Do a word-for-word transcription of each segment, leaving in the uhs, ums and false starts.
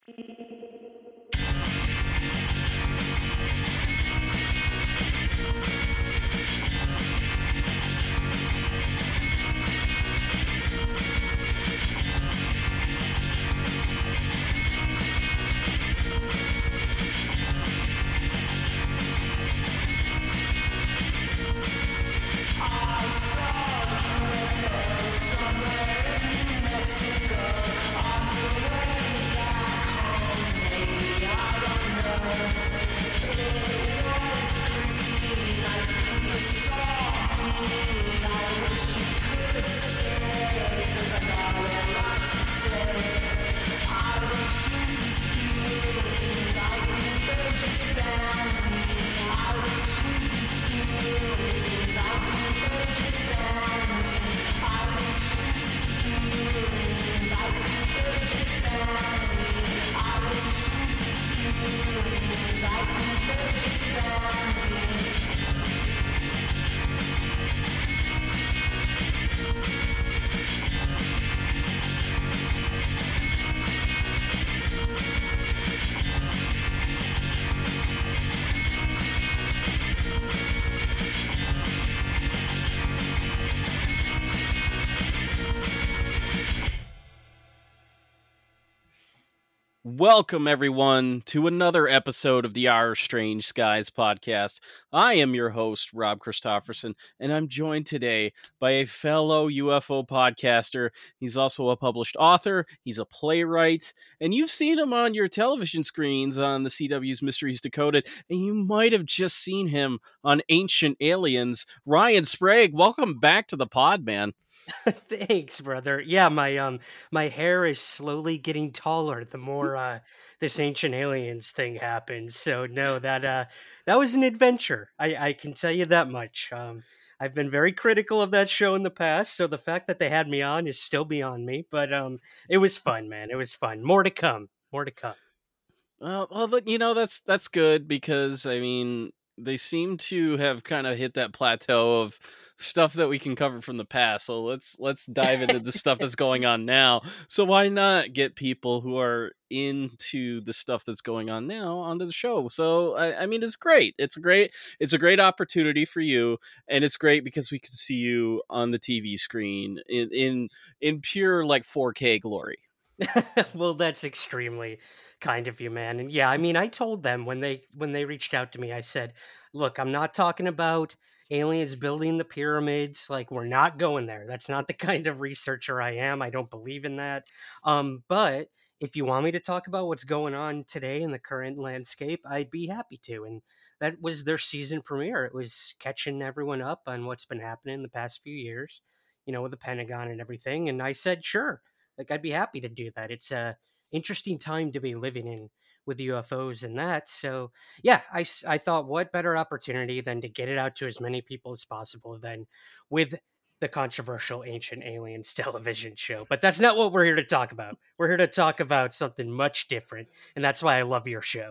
Welcome, everyone, to another episode of the Our Strange Skies podcast. I am your host, Rob Christofferson, and I'm joined today by a fellow U F O podcaster. He's also a published author, he's a playwright, and you've seen him on your television screens on the C W's Mysteries Decoded, and you might have just seen him on Ancient Aliens. Ryan Sprague, welcome back to the pod, man. Thanks, brother. Yeah, my um my hair is slowly getting taller the more uh this Ancient Aliens thing happens. So no, that uh that was an adventure. I I can tell you that much. Um I've been very critical of that show in the past, so the fact that they had me on is still beyond me, but um it was fun, man. It was fun. More to come. More to come. Well, well, you know, that's that's good because I mean, they seem to have kind of hit that plateau of stuff that we can cover from the past. So let's let's dive into the stuff that's going on now. So why not get people who are into the stuff that's going on now onto the show? So I, I mean, it's great. It's a great it's a great opportunity for you, and it's great because we can see you on the T V screen in in, in pure like four K glory. Well, that's extremely kind of you, man. And yeah, I mean, I told them when they when they reached out to me, I said, "Look, I'm not talking about aliens building the pyramids. Like, we're not going there. That's not the kind of researcher I am. I don't believe in that. Um, but if you want me to talk about what's going on today in the current landscape, I'd be happy to." And that was their season premiere. It was catching everyone up on what's been happening the past few years, you know, with the Pentagon and everything. And I said, "Sure." Like, I'd be happy to do that. It's a interesting time to be living in with U F Os and that. So, yeah, I, s- I thought, what better opportunity than to get it out to as many people as possible than with the controversial Ancient Aliens television show. But that's not what we're here to talk about. We're here to talk about something much different. And that's why I love your show.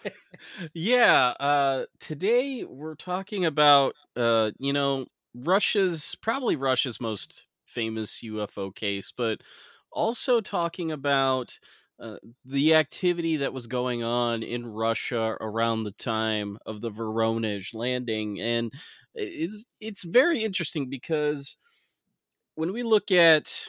Yeah, uh, today we're talking about, uh, you know, Russia's probably Russia's most famous U F O case, but also talking about uh, the activity that was going on in Russia around the time of the Voronezh landing, and it's it's very interesting because when we look at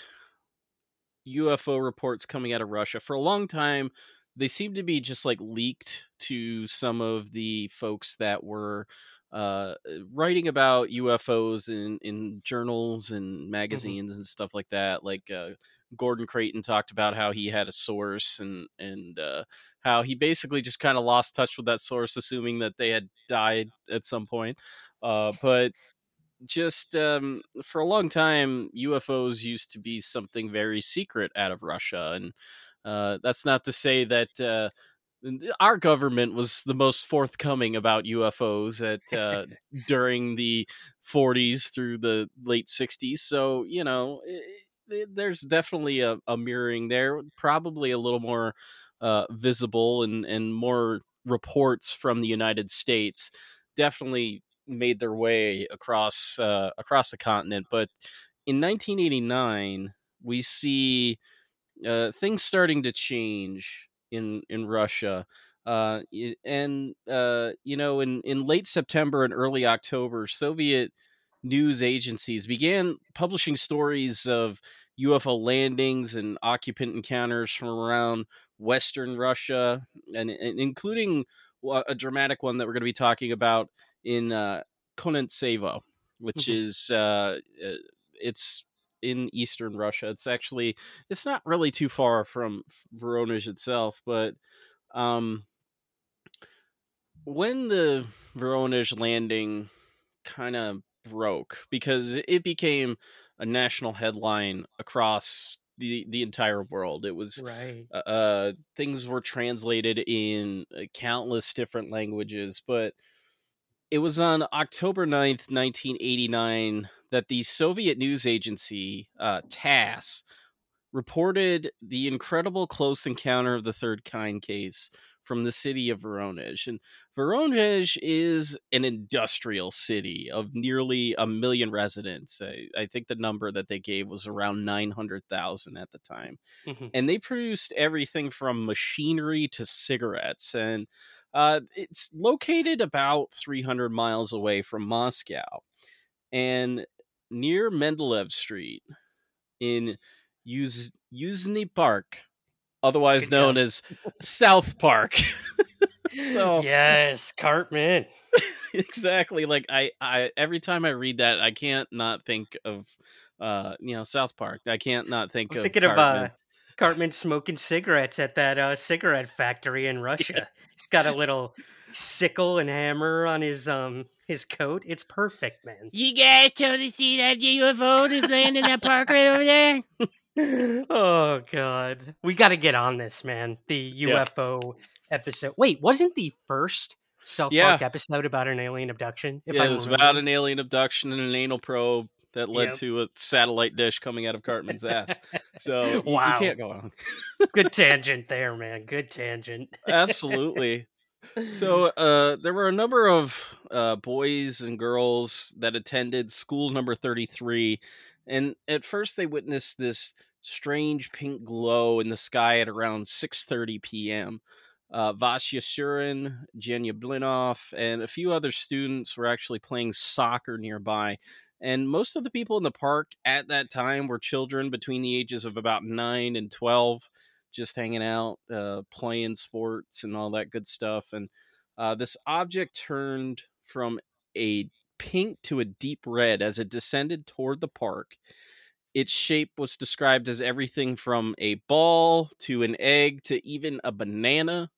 U F O reports coming out of Russia for a long time, they seem to be just like leaked to some of the folks that were uh, writing about U F Os in, in journals and hmm magazines and stuff like that. Like uh, Gordon Creighton talked about how he had a source and and uh, how he basically just kind of lost touch with that source, assuming that they had died at some point. Uh, but just um, for a long time, U F Os used to be something very secret out of Russia, and uh, that's not to say that uh, our government was the most forthcoming about U F Os at uh, during the forties through the late sixties. So you know, it, it, there's definitely a, a mirroring there. Probably a little more uh, visible and and more reports from the United States. Definitely made their way across uh, across the continent. But in nineteen eighty-nine, we see uh, things starting to change in in Russia. Uh, y- and uh, you know, in in late September and early October, Soviet news agencies began publishing stories of U F O landings and occupant encounters from around Western Russia, and, and including wa- a dramatic one that we're going to be talking about in uh, Konantsevo, which Mhm. is uh, uh, it's in eastern Russia. It's actually it's not really too far from Voronezh itself, but um, when the Voronezh landing kind of broke because it became a national headline across the the entire world. It was Right. uh, uh things were translated in uh, countless different languages, but it was on October ninth, nineteen eighty-nine that the Soviet news agency uh, TASS reported the incredible close encounter of the third kind case from the city of Voronezh. And Voronezh is an industrial city of nearly a million residents. I, I think the number that they gave was around nine hundred thousand at the time. Mhm. And they produced everything from machinery to cigarettes. And uh, it's located about three hundred miles away from Moscow. And near Mendeleev Street, in Yuz- Yuzhny Park, otherwise Good known job. as South Park. So Yes, Cartman. exactly, like I, I every time I read that, I can't not think of, uh, you know, South Park. I can't not think I'm of thinking of uh Cartman. Cartman smoking cigarettes at that uh cigarette factory in Russia. He's got a little sickle and hammer on his um his coat. It's perfect, man. You guys totally see that U F O that's laying in that park right over there? Oh god. We got to get on this, man. The Yeah, U F O episode. Wait, wasn't the first South yeah, Park episode about an alien abduction, if yeah. It I'm was about remembering? an alien abduction and an anal probe that led Yep. to a satellite dish coming out of Cartman's ass. So you, you Wow. can't go on. Good tangent there, man. Good tangent. Absolutely. So uh, there were a number of uh, boys and girls that attended school number thirty-three. And at first they witnessed this strange pink glow in the sky at around six thirty p.m. Uh, Vasya Shurin, Jenya Blinov, and a few other students were actually playing soccer nearby. And most of the people in the park at that time were children between the ages of about nine and twelve, just hanging out, uh, playing sports and all that good stuff. And uh, this object turned from a pink to a deep red as it descended toward the park. Its shape was described as everything from a ball to an egg to even a banana,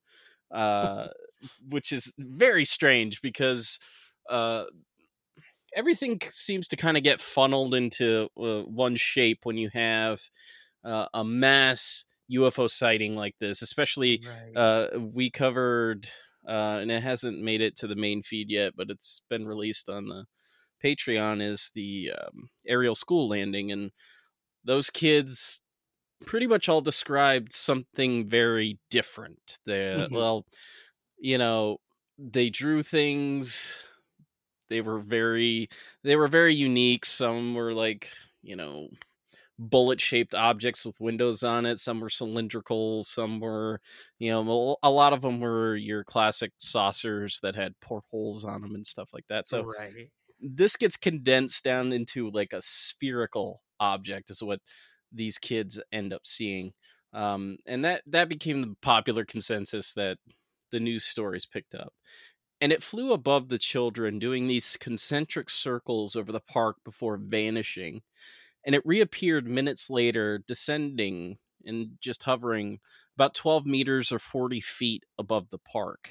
uh, which is very strange because uh, everything seems to kind of get funneled into uh, one shape when you have uh, a mass U F O sighting like this. Especially, Right. uh, we covered, uh, and it hasn't made it to the main feed yet, but it's been released on the Patreon. Is the um, aerial school landing, and those kids pretty much all described something very different. They, Mhm. well, you know, they drew things. They were very, they were very unique. Some were like, you know, bullet shaped objects with windows on it. Some were cylindrical. Some were, you know, a lot of them were your classic saucers that had portholes on them and stuff like that. So Right. this gets condensed down into like a spherical object, is what these kids end up seeing. Um, and that that became the popular consensus that the news stories picked up. And it flew above the children, doing these concentric circles over the park before vanishing. And it reappeared minutes later, descending and just hovering about twelve meters or forty feet above the park.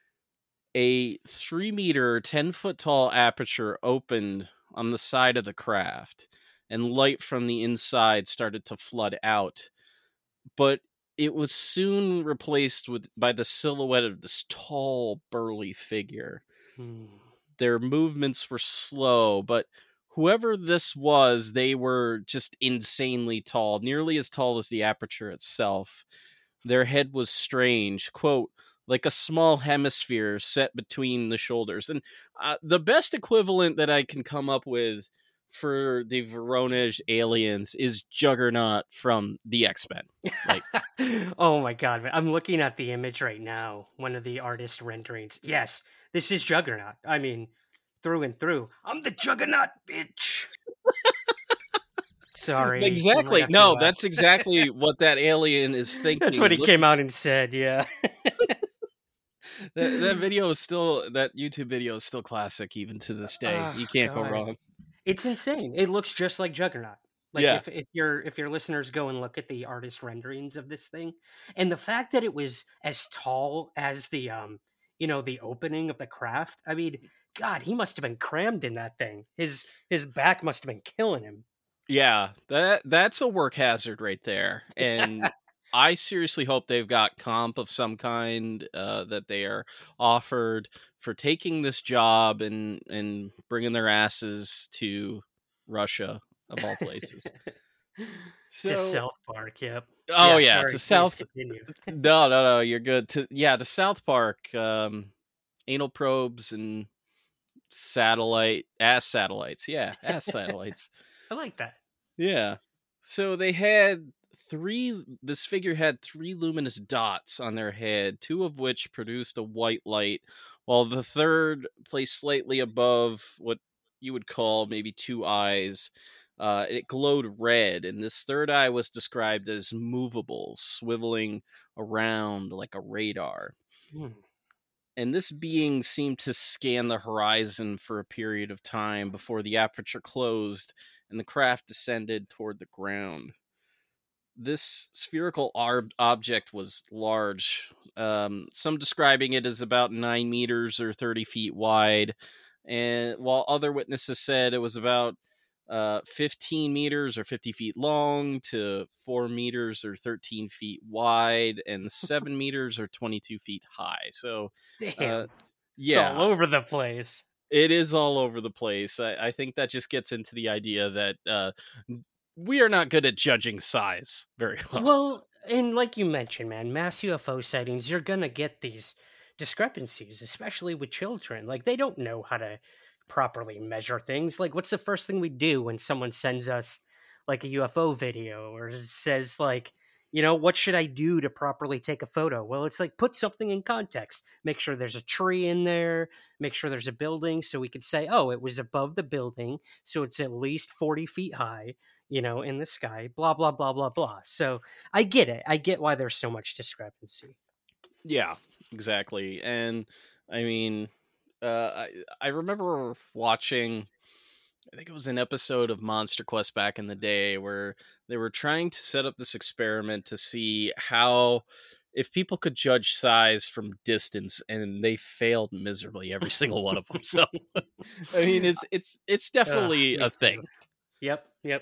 A three meter, ten foot tall aperture opened on the side of the craft, and light from the inside started to flood out. But it was soon replaced with by the silhouette of this tall, burly figure. Hmm. Their movements were slow, but whoever this was, they were just insanely tall, nearly as tall as the aperture itself. Their head was strange, quote, like a small hemisphere set between the shoulders. And uh, the best equivalent that I can come up with for the Voronezh aliens is Juggernaut from the X-Men. Like, oh my god, man. I'm looking at the image right now, one of the artist renderings. Yes, this is Juggernaut. I mean, through and through. I'm the Juggernaut, bitch. Sorry, we might exactly. have to. No, Uh... that's exactly what that alien is that's what thinking. he Look, came out and said. Yeah. that that video is still that YouTube video is still classic even to this day. Oh You can't go god, wrong. it's insane. It looks just like Juggernaut. Like Yeah. if if your if your listeners go and look at the artist renderings of this thing, and the fact that it was as tall as the um you know the opening of the craft. I mean, God, he must have been crammed in that thing. His his back must have been killing him. Yeah, that that's a work hazard right there. And I seriously hope they've got comp of some kind uh, that they are offered for taking this job and and bringing their asses to Russia of all places. To So, South Park, yep. oh Yeah, yeah, sorry, to please South. continue. No, no, no, you're good. To yeah, to South Park, um, anal probes and satellite ass satellites. Yeah, ass satellites. I like that. Yeah. So they had three, this figure had three luminous dots on their head, two of which produced a white light, while the third, placed slightly above what you would call maybe two eyes, uh, it glowed red. And this third eye was described as movable, swiveling around like a radar. Hmm. And this being seemed to scan the horizon for a period of time before the aperture closed and the craft descended toward the ground. This spherical ar- object was large, um, some describing it as about nine meters or thirty feet wide, and while other witnesses said it was about uh, fifteen meters or fifty feet long to four meters or thirteen feet wide and seven meters or twenty-two feet high. So, uh, Damn. It's all yeah, over the place. it is all over the place. I, I think that just gets into the idea that uh, we are not good at judging size very well. Well, and like you mentioned, man, mass U F O sightings, you're gonna get these discrepancies, especially with children. Like they don't know how to properly measure things. Like, what's the first thing we do when someone sends us like a U F O video or says like, you know, what should I do to properly take a photo? Well, it's like put something in context. Make sure there's a tree in there. Make sure there's a building, so we could say, oh, it was above the building, so it's at least forty feet high, you know, in the sky, blah, blah, blah, blah, blah. So I get it. I get why there's so much discrepancy. Yeah, exactly. And I mean, uh, I I remember watching. I think it was an episode of Monster Quest back in the day where they were trying to set up this experiment to see how if people could judge size from distance, and they failed miserably every single one of them. So I mean, it's it's it's Ugh, definitely me a too. thing. Yep, yep.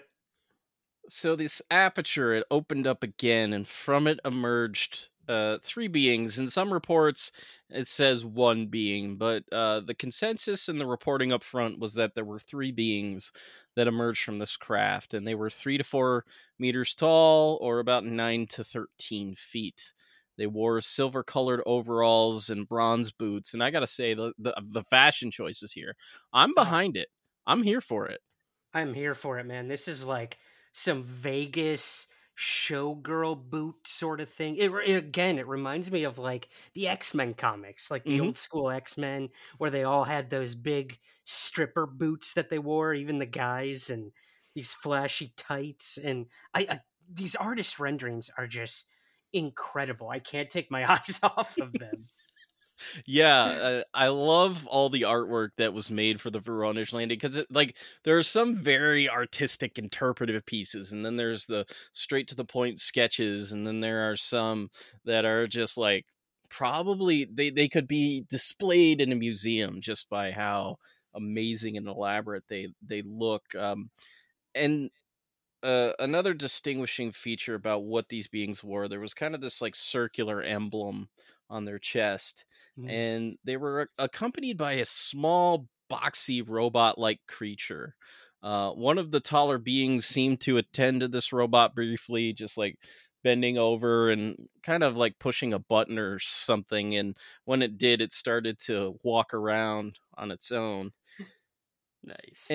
So this aperture, it opened up again, and from it emerged uh, three beings. In some reports, it says one being, but uh, the consensus in the reporting up front was that there were three beings that emerged from this craft, and they were three to four meters tall, or about nine to thirteen feet. They wore silver-colored overalls and bronze boots, and I gotta say, the the, the fashion choices here, I'm Oh, behind it. I'm here for it. I'm here for it, man. This is like some Vegas showgirl boot sort of thing. It, re- again, it reminds me of like the X-Men comics, like the Hmm. old school X-Men, where they all had those big stripper boots that they wore, even the guys, and these flashy tights. And I, I these artist renderings are just incredible. I can't take my eyes off of them. Yeah, uh, I love all the artwork that was made for the Voronezh landing because, like, there are some very artistic, interpretive pieces, and then there's the straight to the point sketches, and then there are some that are just like probably they they could be displayed in a museum just by how amazing and elaborate they they look. Um, and uh, another distinguishing feature about what these beings wore, there was kind of this like circular emblem on their chest, Mm. and they were accompanied by a small, boxy robot like creature. Uh, one of the taller beings seemed to attend to this robot briefly, just like bending over and kind of like pushing a button or something. And when it did, it started to walk around on its own. Nice.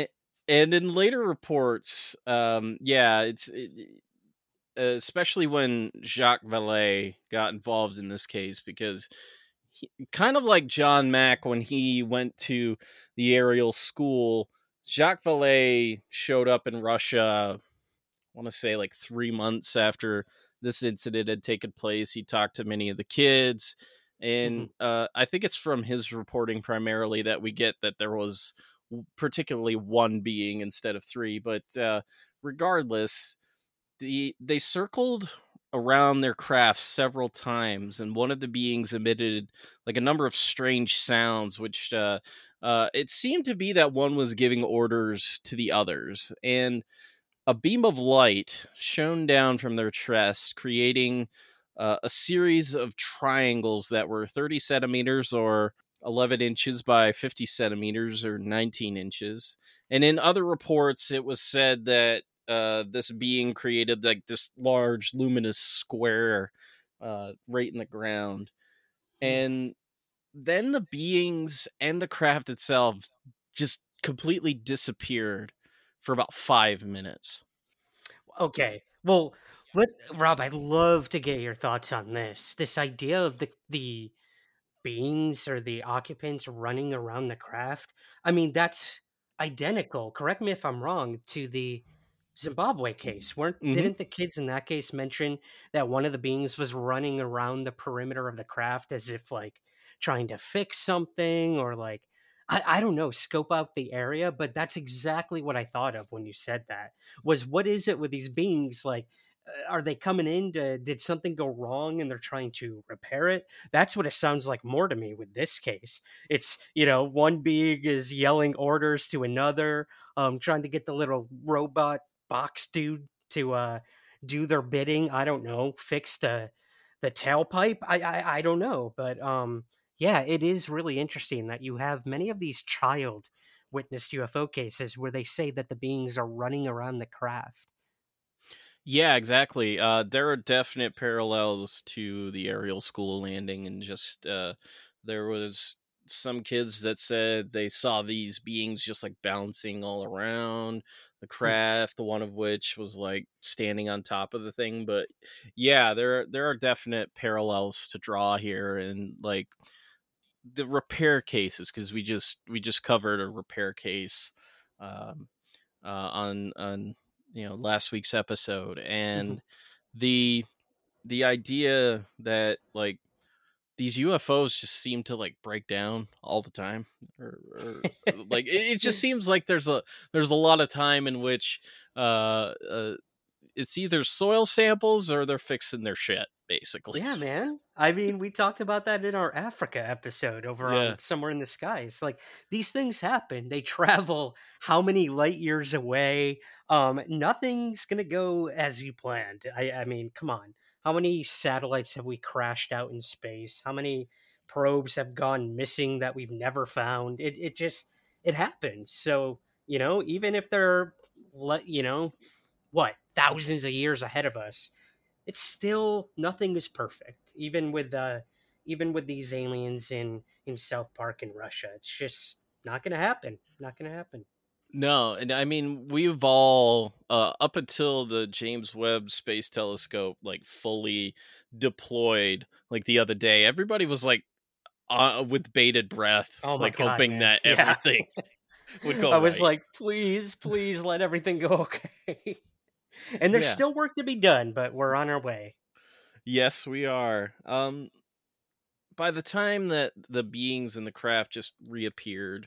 and in later reports, um, yeah, it's it, especially when Jacques Vallée got involved in this case, because he, kind of like John Mack when he went to the aerial school, Jacques Vallée showed up in Russia, I want to say like three months after this incident had taken place. He talked to many of the kids. Hmm. And uh, I think it's from his reporting primarily that we get that there was particularly one being instead of three. But uh, regardless, the they circled around their craft several times, and one of the beings emitted like a number of strange sounds, which uh, uh, it seemed to be that one was giving orders to the others, and a beam of light shone down from their chest, creating uh, a series of triangles that were thirty centimeters or eleven inches by fifty centimeters or nineteen inches. And in other reports, it was said that uh, this being created like this large luminous square uh, right in the ground. And then the beings and the craft itself just completely disappeared for about five minutes. Okay. Well, let Rob, I'd love to get your thoughts on this. This idea of the the beings or the occupants running around the craft. I mean, that's identical. Correct me if I'm wrong, to the Zimbabwe case. Weren't Hmm. didn't the kids in that case mention that one of the beings was running around the perimeter of the craft as if like trying to fix something or like I, I don't know, scope out the area, but that's exactly what I thought of when you said that. Was what is it with these beings like uh, are they coming in to did something go wrong and they're trying to repair it? That's what it sounds like more to me with this case. It's, you know, one being is yelling orders to another, um, trying to get the little robot box dude to uh, do their bidding. I don't know, fix the the tailpipe. I, I I don't know, but um, yeah, it is really interesting that you have many of these child witnessed U F O cases where they say that the beings are running around the craft. Yeah, exactly. Uh, there are definite parallels to the aerial school landing, and just uh, there was some kids that said they saw these beings just like bouncing all around the Hmm. craft. One of which was like standing on top of the thing. But yeah, there there are definite parallels to draw here, and like the repair cases, because we just we just covered a repair case. Um, uh, on on you know last week's episode, Mhm. and the the idea that like these U F Os just seem to like break down all the time, or, or like it, it just seems like there's a there's a lot of time in which uh, uh it's either soil samples or they're fixing their shit basically. Yeah, man. I mean, we talked about that in our Africa episode over Yeah. on Somewhere in the Skies. Like these things happen. They travel how many light years away? Um, nothing's gonna go as you planned. I, I mean, come on. How many satellites have we crashed out in space? How many probes have gone missing that we've never found? It it just it happens. So, you know, even if they're let you know, what, thousands of years ahead of us, it's still nothing is perfect. Even with uh even with these aliens in in South Park in Russia, it's just not gonna happen. Not gonna happen. No, and I mean we've all uh, up until the James Webb Space Telescope like fully deployed like the other day, everybody was like uh, with bated breath, Oh my like god, hoping man. that Yeah. everything would go I was right. like, please, please let everything go okay. And there's Yeah. still work to be done, but we're on our way. Yes, we are. Um, by the time that the beings in the craft just reappeared,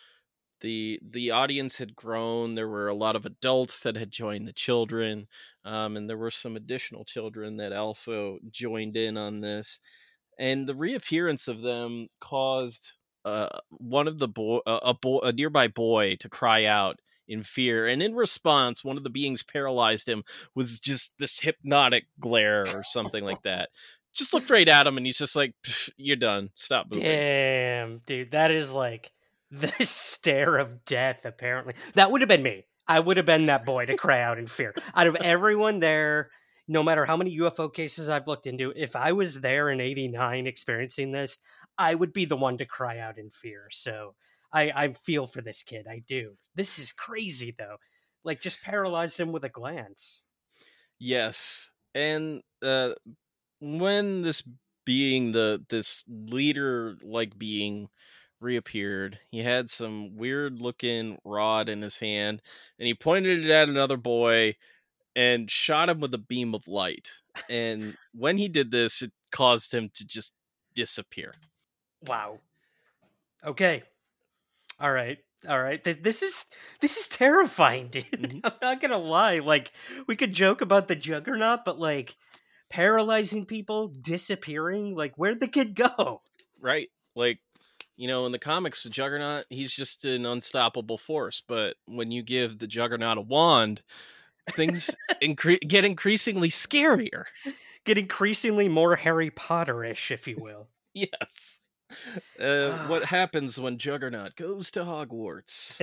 the the audience had grown. There were a lot of adults that had joined the children, um, and there were some additional children that also joined in on this. And the reappearance of them caused uh, one of the boy, uh, a boy, a nearby boy, to cry out in fear. And in response, one of the beings paralyzed him was just this hypnotic glare or something like that. Just looked right at him, and he's just like, "You're done. Stop moving." Damn, dude, that is like the stare of death, apparently. That would have been me. I would have been that boy to cry out in fear. Out of everyone there, no matter how many U F O cases I've looked into, if I was there in eighty-nine experiencing this, I would be the one to cry out in fear. So I I feel for this kid. I do. This is crazy though. Like just paralyzed him with a glance. Yes. And uh when this being the this leader like being reappeared, he had some weird looking rod in his hand and he pointed it at another boy and shot him with a beam of light. And when he did this, it caused him to just disappear. Wow. Okay. All right. All right. Th- This is this is terrifying, dude. Mhm. I'm not gonna lie. Like we could joke about the juggernaut, but like paralyzing people, disappearing, like where'd the kid go? Right? Like, you know, in the comics, the Juggernaut, he's just an unstoppable force. But when you give the Juggernaut a wand, things incre- get increasingly scarier. Get increasingly more Harry Potter-ish, if you will. Yes. Uh, what happens when Juggernaut goes to Hogwarts?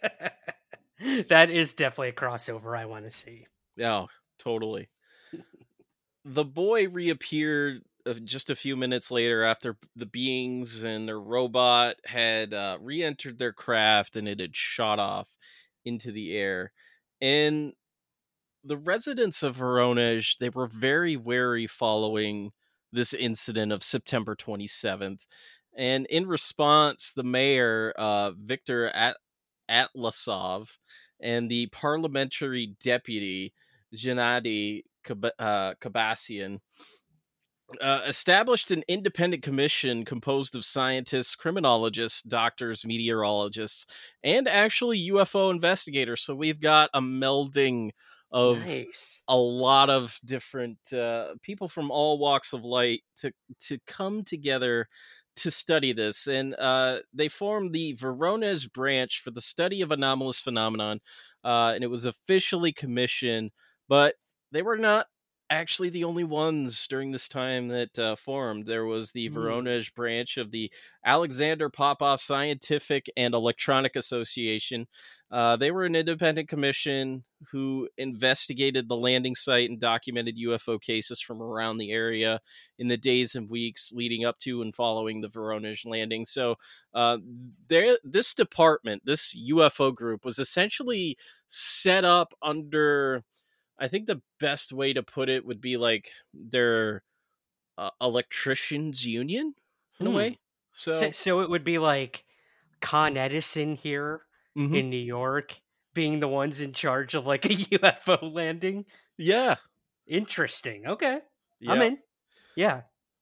That is definitely a crossover I want to see. Oh, totally. The boy reappeared uh, just a few minutes later after the beings and their robot had uh, re entered their craft and it had shot off into the air. And the residents of Voronezh, they were very wary following this incident of September twenty-seventh. And in response, the mayor, uh, Viktor At- Atlasov, and the parliamentary deputy, Gennady Kab- uh, Kabasian, uh, established an independent commission composed of scientists, criminologists, doctors, meteorologists, and actually U F O investigators. So we've got a melding of Nice. a lot of different uh, people from all walks of light to to come together to study this, and uh, they formed the Voronezh branch for the study of anomalous phenomenon, uh, and it was officially commissioned, but they were not actually the only ones during this time that uh, formed. There was the Hmm. Voronezh branch of the Alexander Popov Scientific and Electronic Association. Uh, they were an independent commission who investigated the landing site and documented U F O cases from around the area in the days and weeks leading up to and following the Voronezh landing. So, uh, there, this department, this U F O group, was essentially set up under, I think the best way to put it would be like their uh, electricians union in a Hmm. way. So, So, so it would be like Con Edison here mhm. in New York being the ones in charge of like a U F O landing. Yeah, Interesting. Okay. I'm yeah. in. Yeah.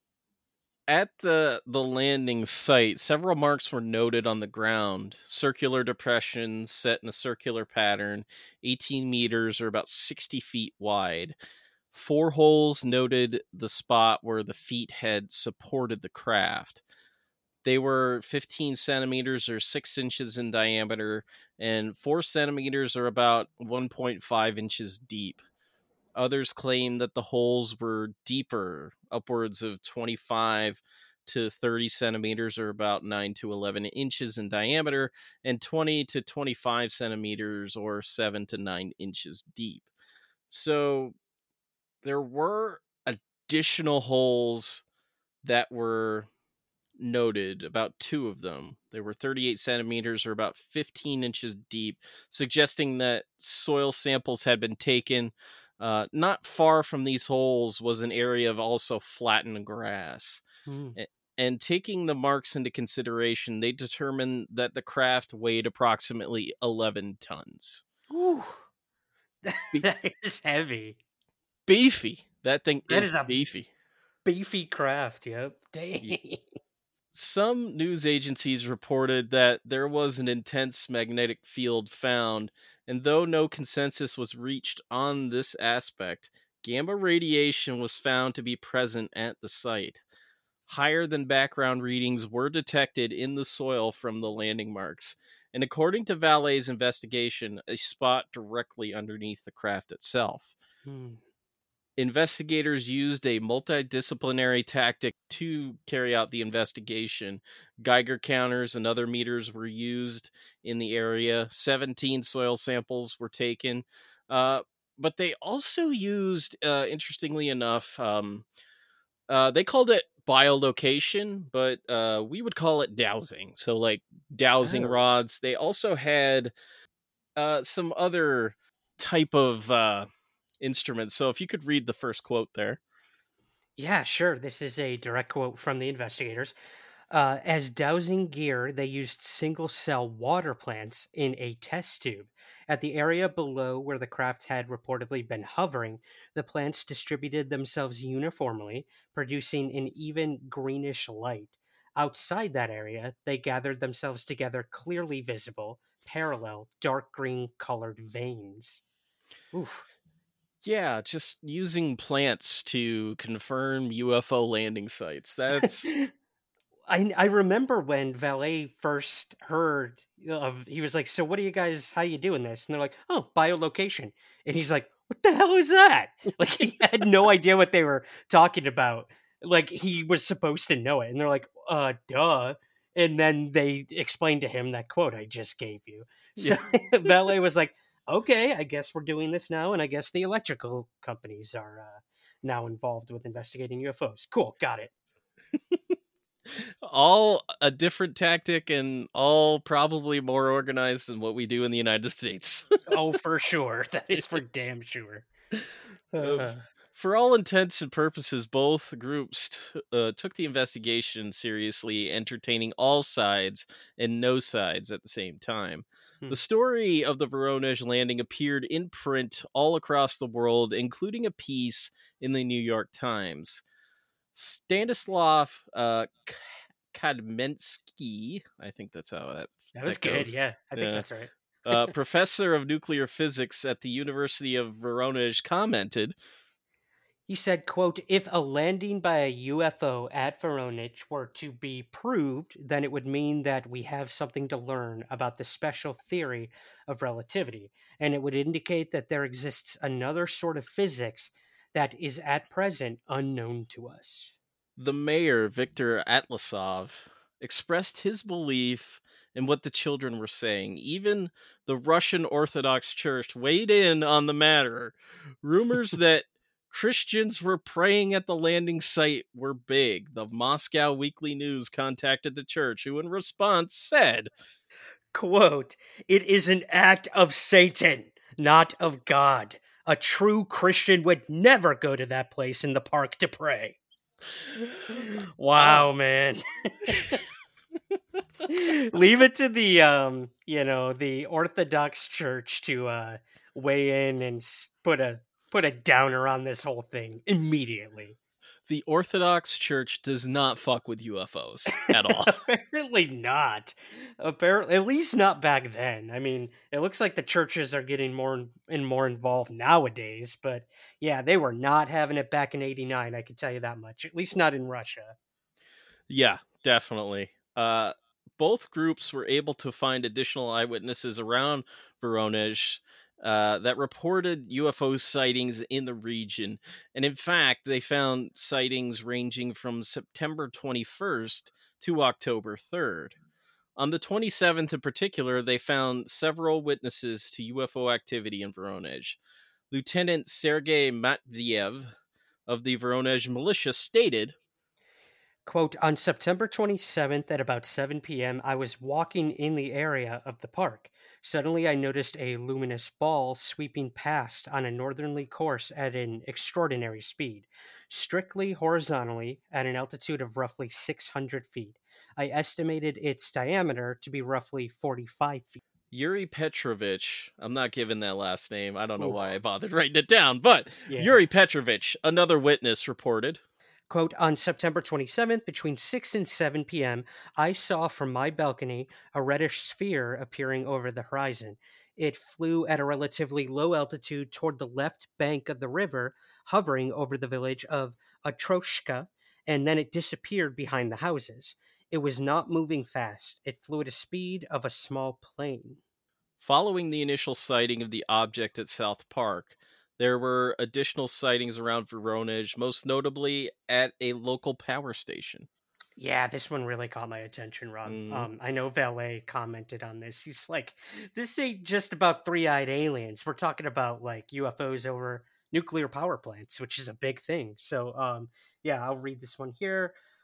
At the the landing site, several marks were noted on the ground. Circular depressions set in a circular pattern, eighteen meters or about sixty feet wide. Four holes noted the spot where the feet had supported the craft. They were fifteen centimeters or six inches in diameter, and four centimeters or about one point five inches deep. Others claim that the holes were deeper, upwards of twenty-five to thirty centimeters or about nine to eleven inches in diameter, and twenty to twenty-five centimeters or seven to nine inches deep. So there were additional holes that were noted, about two of them. They were thirty-eight centimeters or about fifteen inches deep, suggesting that soil samples had been taken. Uh, not far from these holes was an area of also flattened grass. Hmm. A- And taking the marks into consideration, they determined that the craft weighed approximately eleven tons. Ooh. Be- That is heavy. beefy. That thing That is is a beefy. beefy craft. Yep. Dang. Some news agencies reported that there was an intense magnetic field found, and though no consensus was reached on this aspect, gamma radiation was found to be present at the site. Higher than background readings were detected in the soil from the landing marks, and according to Valet's investigation, a spot directly underneath the craft itself. Hmm. Investigators used a multidisciplinary tactic to carry out the investigation. Geiger counters and other meters were used in the area. seventeen soil samples were taken. Uh, but they also used, uh, interestingly enough, um, uh, they called it biolocation, but uh, we would call it dowsing. So, like dowsing Oh. rods. They also had uh, some other type of uh, instruments. So, if you could read the first quote there. Yeah, sure. This is a direct quote from the investigators. Uh, as dowsing gear, they used single cell water plants in a test tube. At the area below where the craft had reportedly been hovering, the plants distributed themselves uniformly, producing an even greenish light. Outside that area, they gathered themselves together, clearly visible, parallel, dark green colored veins. Oof. Yeah, just using plants to confirm U F O landing sites. That's I I remember when Valet first heard of he was like, "So what do you guys how you doing this?" And they're like, "Oh, biolocation." And he's like, "What the hell is that?" Like he had no idea what they were talking about. Like he was supposed to know it. And they're like, "Uh, duh." And then they explained to him that quote I just gave you. yeah. So Valet was like, "Okay, I guess we're doing this now, and I guess the electrical companies are uh, now involved with investigating U F Os. Cool, got it." All a different tactic and all probably more organized than what we do in the United States. Oh, for sure. That is for damn sure. Uh, Of For all intents and purposes, both groups t- uh, took the investigation seriously, entertaining all sides and no sides at the same time. hmm. The story of the Voronezh landing appeared in print all across the world, including a piece in the New York Times. Stanislav uh, K- Kadmensky, I think that's how that, That was that good. goes. Yeah, I think Yeah. that's right. Uh, professor of nuclear physics at the University of Voronezh commented, He said, quote, if a landing by a U F O at Voronezh were to be proved, then it would mean that we have something to learn about the special theory of relativity, and it would indicate that there exists another sort of physics that is at present unknown to us. the mayor, Viktor Atlasov, expressed his belief in what the children were saying. Even the Russian Orthodox Church weighed in on the matter. Rumors that Christians were praying at the landing site were big. The Moscow Weekly News contacted the church, who in response said, Quote, it is an act of Satan, not of God. A true Christian would never go to that place in the park to pray. uh, Wow, man. Leave it to the um, you know, the Orthodox Church to uh weigh in and s- put a put a downer on this whole thing immediately. the Orthodox Church does not fuck with U F Os at all. Apparently not. Apparently, at least not back then. I mean, it looks like the churches are getting more and and more involved nowadays. But yeah, they were not having it back in eighty-nine. I can tell you that much. At least not in Russia. Yeah, definitely. Uh, both groups were able to find additional eyewitnesses around Voronezh uh, that reported U F O sightings in the region. And in fact, they found sightings ranging from September twenty-first to October third. On the twenty-seventh in particular, they found several witnesses to U F O activity in Voronezh. Lieutenant Sergei Matviev of the Voronezh militia stated, Quote, on September twenty-seventh at about seven p.m., I was walking in the area of the park. Suddenly, I noticed a luminous ball sweeping past on a northerly course at an extraordinary speed, strictly horizontally at an altitude of roughly six hundred feet. I estimated its diameter to be roughly forty-five feet. Yuri Petrovich, I'm not giving that last name. I don't know Ooh, why I bothered writing it down, but yeah. Yuri Petrovich, another witness, reported. Quote, on September twenty-seventh, between six and seven p.m., I saw from my balcony a reddish sphere appearing over the horizon. It flew at a relatively low altitude toward the left bank of the river, hovering over the village of Atroshka, and then it disappeared behind the houses. It was not moving fast. It flew at a speed of a small plane. Following the initial sighting of the object at South Park, there were additional sightings around Voronezh, most notably at a local power station. Yeah, this one really caught my attention, Rob. Mm, Um, I know Valet commented on this. He's like, this ain't just about three eyed aliens. We're talking about like U F Os over nuclear power plants, which is a big thing. So, um, yeah, I'll read this one here.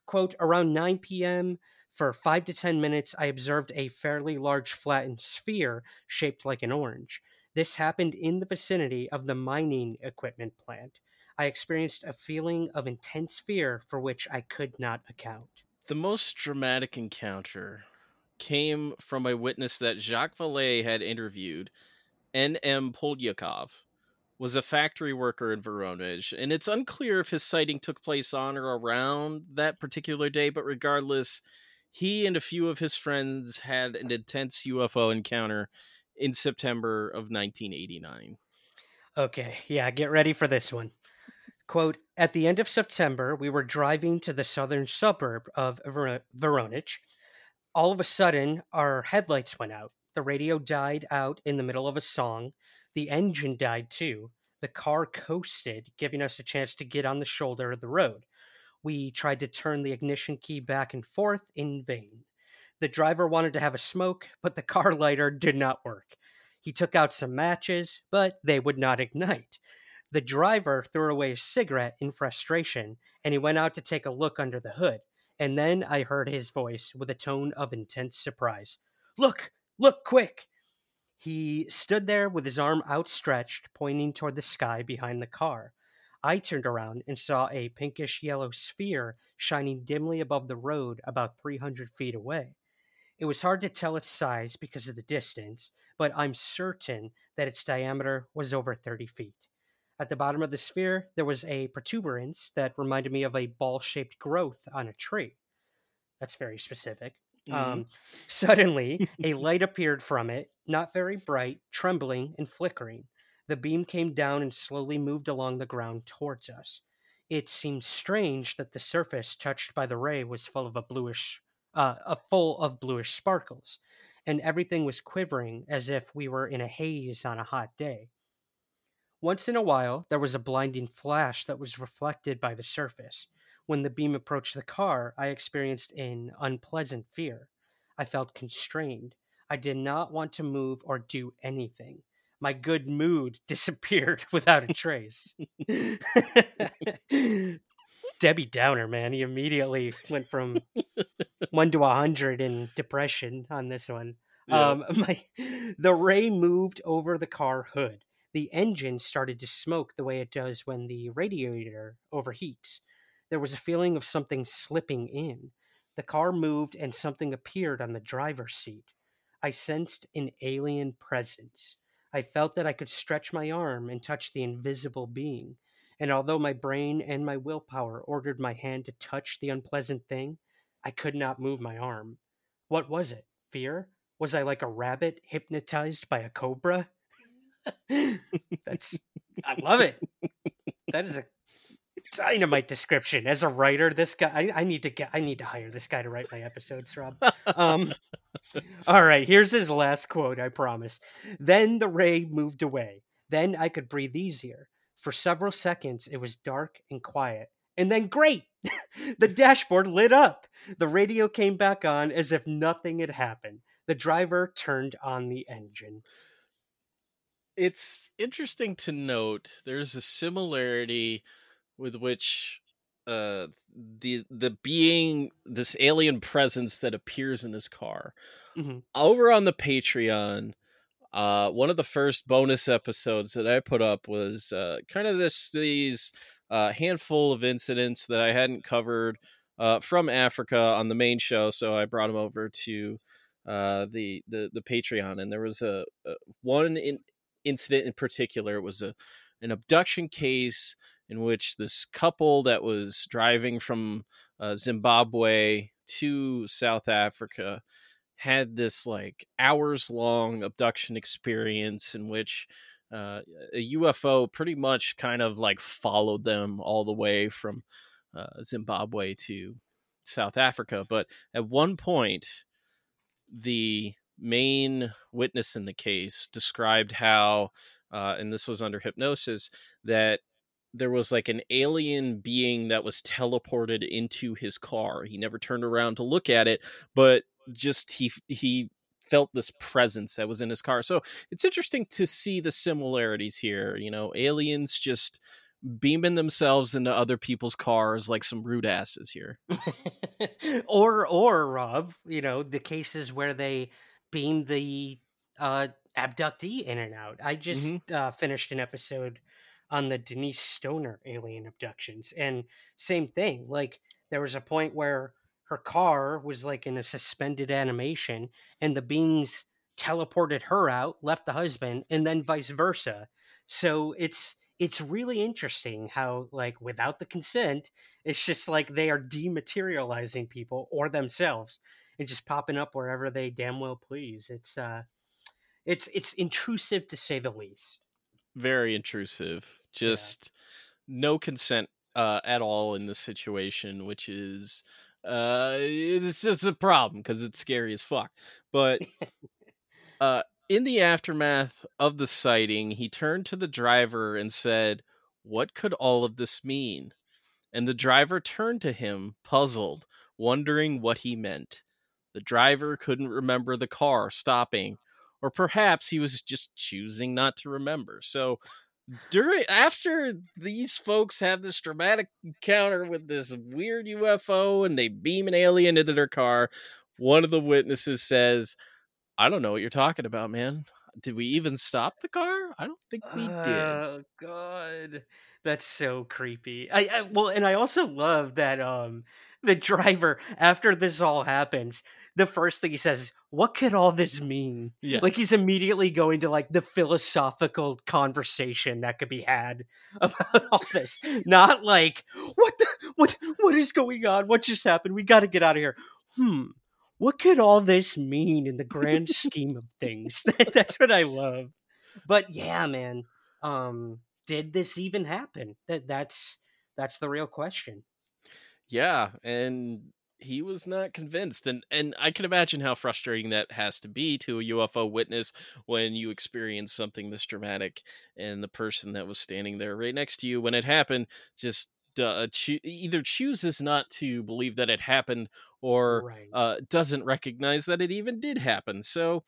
quote, around nine p.m., for five to ten minutes, I observed a fairly large flattened sphere shaped like an orange. This happened in the vicinity of the mining equipment plant. I experienced a feeling of intense fear for which I could not account. The most dramatic encounter came from a witness that Jacques Vallée had interviewed. N M. Polyakov was a factory worker in Voronezh, and it's unclear if his sighting took place on or around that particular day, but regardless, he and a few of his friends had an intense U F O encounter in September of nineteen eighty-nine. Okay, yeah, get ready for this one. Quote, at the end of September, we were driving to the southern suburb of Ver- Voronezh. All of a sudden, our headlights went out. The radio died out in the middle of a song. The engine died too. The car coasted, giving us a chance to get on the shoulder of the road. We tried to turn the ignition key back and forth in vain. The driver wanted to have a smoke, but the car lighter did not work. He took out some matches, but they would not ignite. The driver threw away his cigarette in frustration, and he went out to take a look under the hood. And then I heard his voice with a tone of intense surprise. Look! Look quick! He stood there with his arm outstretched, pointing toward the sky behind the car. I turned around and saw a pinkish yellow sphere shining dimly above the road about three hundred feet away. It was hard to tell its size because of the distance, but I'm certain that its diameter was over thirty feet. At the bottom of the sphere, there was a protuberance that reminded me of a ball shaped growth on a tree. That's very specific. Mhm. Um, suddenly, a light appeared from it, not very bright, trembling and flickering. The beam came down and slowly moved along the ground towards us. It seemed strange that the surface touched by the ray was full of a bluish, uh, a full of bluish sparkles, and everything was quivering as if we were in a haze on a hot day. Once in a while, there was a blinding flash that was reflected by the surface. When the beam approached the car, I experienced an unpleasant fear. I felt constrained. I did not want to move or do anything. My good mood disappeared without a trace. Debbie Downer, man. He immediately went from one to a hundred in depression on this one. Yeah. Um, my the ray moved over the car hood. The engine started to smoke the way it does when the radiator overheats. There was a feeling of something slipping in. The car moved and something appeared on the driver's seat. I sensed an alien presence. I felt that I could stretch my arm and touch the invisible being. And although my brain and my willpower ordered my hand to touch the unpleasant thing, I could not move my arm. What was it? Fear? Was I like a rabbit hypnotized by a cobra? That's I love it. That is a dynamite description. As a writer, this guy I, I need to get I need to hire this guy to write my episodes, Rob. Um all right, here's his last quote, I promise. Then the ray moved away. Then I could breathe easier. For several seconds it was dark and quiet. And then great! The dashboard lit up. The radio came back on as if nothing had happened. The driver turned on the engine. It's interesting to note there's a similarity with which uh the the being, this alien presence that appears in his car. Mhm. Over on the Patreon, uh one of the first bonus episodes that I put up was uh kind of this these uh handful of incidents that I hadn't covered uh from Africa on the main show, so I brought them over to uh the the the Patreon. And there was a, a one in, incident in particular. It was a an abduction case in which this couple that was driving from uh, Zimbabwe to South Africa had this like hours long abduction experience in which uh, a U F O pretty much kind of like followed them all the way from uh, Zimbabwe to South Africa. But at one point, the main witness in the case described how, uh, and this was under hypnosis, that there was like an alien being that was teleported into his car. He never turned around to look at it, but just he he felt this presence that was in his car. So it's interesting to see the similarities here. You know, aliens just beaming themselves into other people's cars like some rude asses here. or or Rob, you know, the cases where they beam the uh abductee in and out. I just Mm-hmm. uh, finished an episode on the Denise Stoner alien abductions, and same thing. Like there was a point where her car was like in a suspended animation, and the beings teleported her out, left the husband, and then vice versa. So it's it's really interesting how, like, without the consent, it's just like they are dematerializing people or themselves and just popping up wherever they damn well please. It's uh it's it's intrusive to say the least. Very intrusive. Yeah. Just no consent uh, at all in this situation, which is uh, it's just a problem because it's scary as fuck. But uh, in the aftermath of the sighting, he turned to the driver and said, "What could all of this mean?" And the driver turned to him, puzzled, wondering what he meant. The driver couldn't remember the car stopping, or perhaps he was just choosing not to remember. So, during after these folks have this dramatic encounter with this weird U F O and they beam an alien into their car, one of the witnesses says, "I don't know what you're talking about, man. Did we even stop the car? I don't think we did." Oh god. That's so creepy. I, I well, and I also love that um the driver, after this all happens, the first thing he says is, "What could all this mean?" Yeah. Like he's immediately going to like the philosophical conversation that could be had about all this. Not like, "What the what what is going on? What just happened? We got to get out of here." Hmm. What could all this mean in the grand scheme of things? That's what I love. But yeah, man, um, did this even happen? That that's that's the real question. Yeah, and he was not convinced, and and I can imagine how frustrating that has to be to a U F O witness when you experience something this dramatic, and the person that was standing there right next to you when it happened just uh, choo- either chooses not to believe that it happened or Right. uh, doesn't recognize that it even did happen. So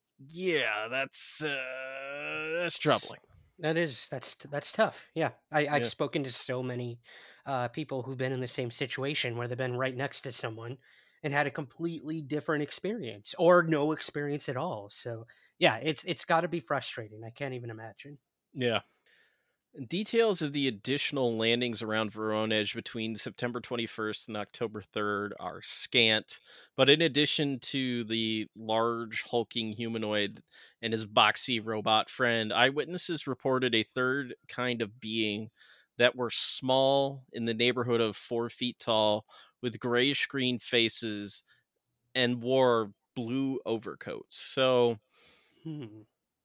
yeah, that's uh, that's S- troubling. That is that's that's tough. Yeah, I, I've Yeah. spoken to so many uh, people who've been in the same situation where they've been right next to someone and had a completely different experience or no experience at all. So yeah, it's it's got to be frustrating. I can't even imagine. Yeah. Details of the additional landings around Voronezh between September twenty-first and October third are scant, but in addition to the large hulking humanoid and his boxy robot friend, eyewitnesses reported a third kind of being that were small, in the neighborhood of four feet tall, with grayish green faces and wore blue overcoats. So Hmm.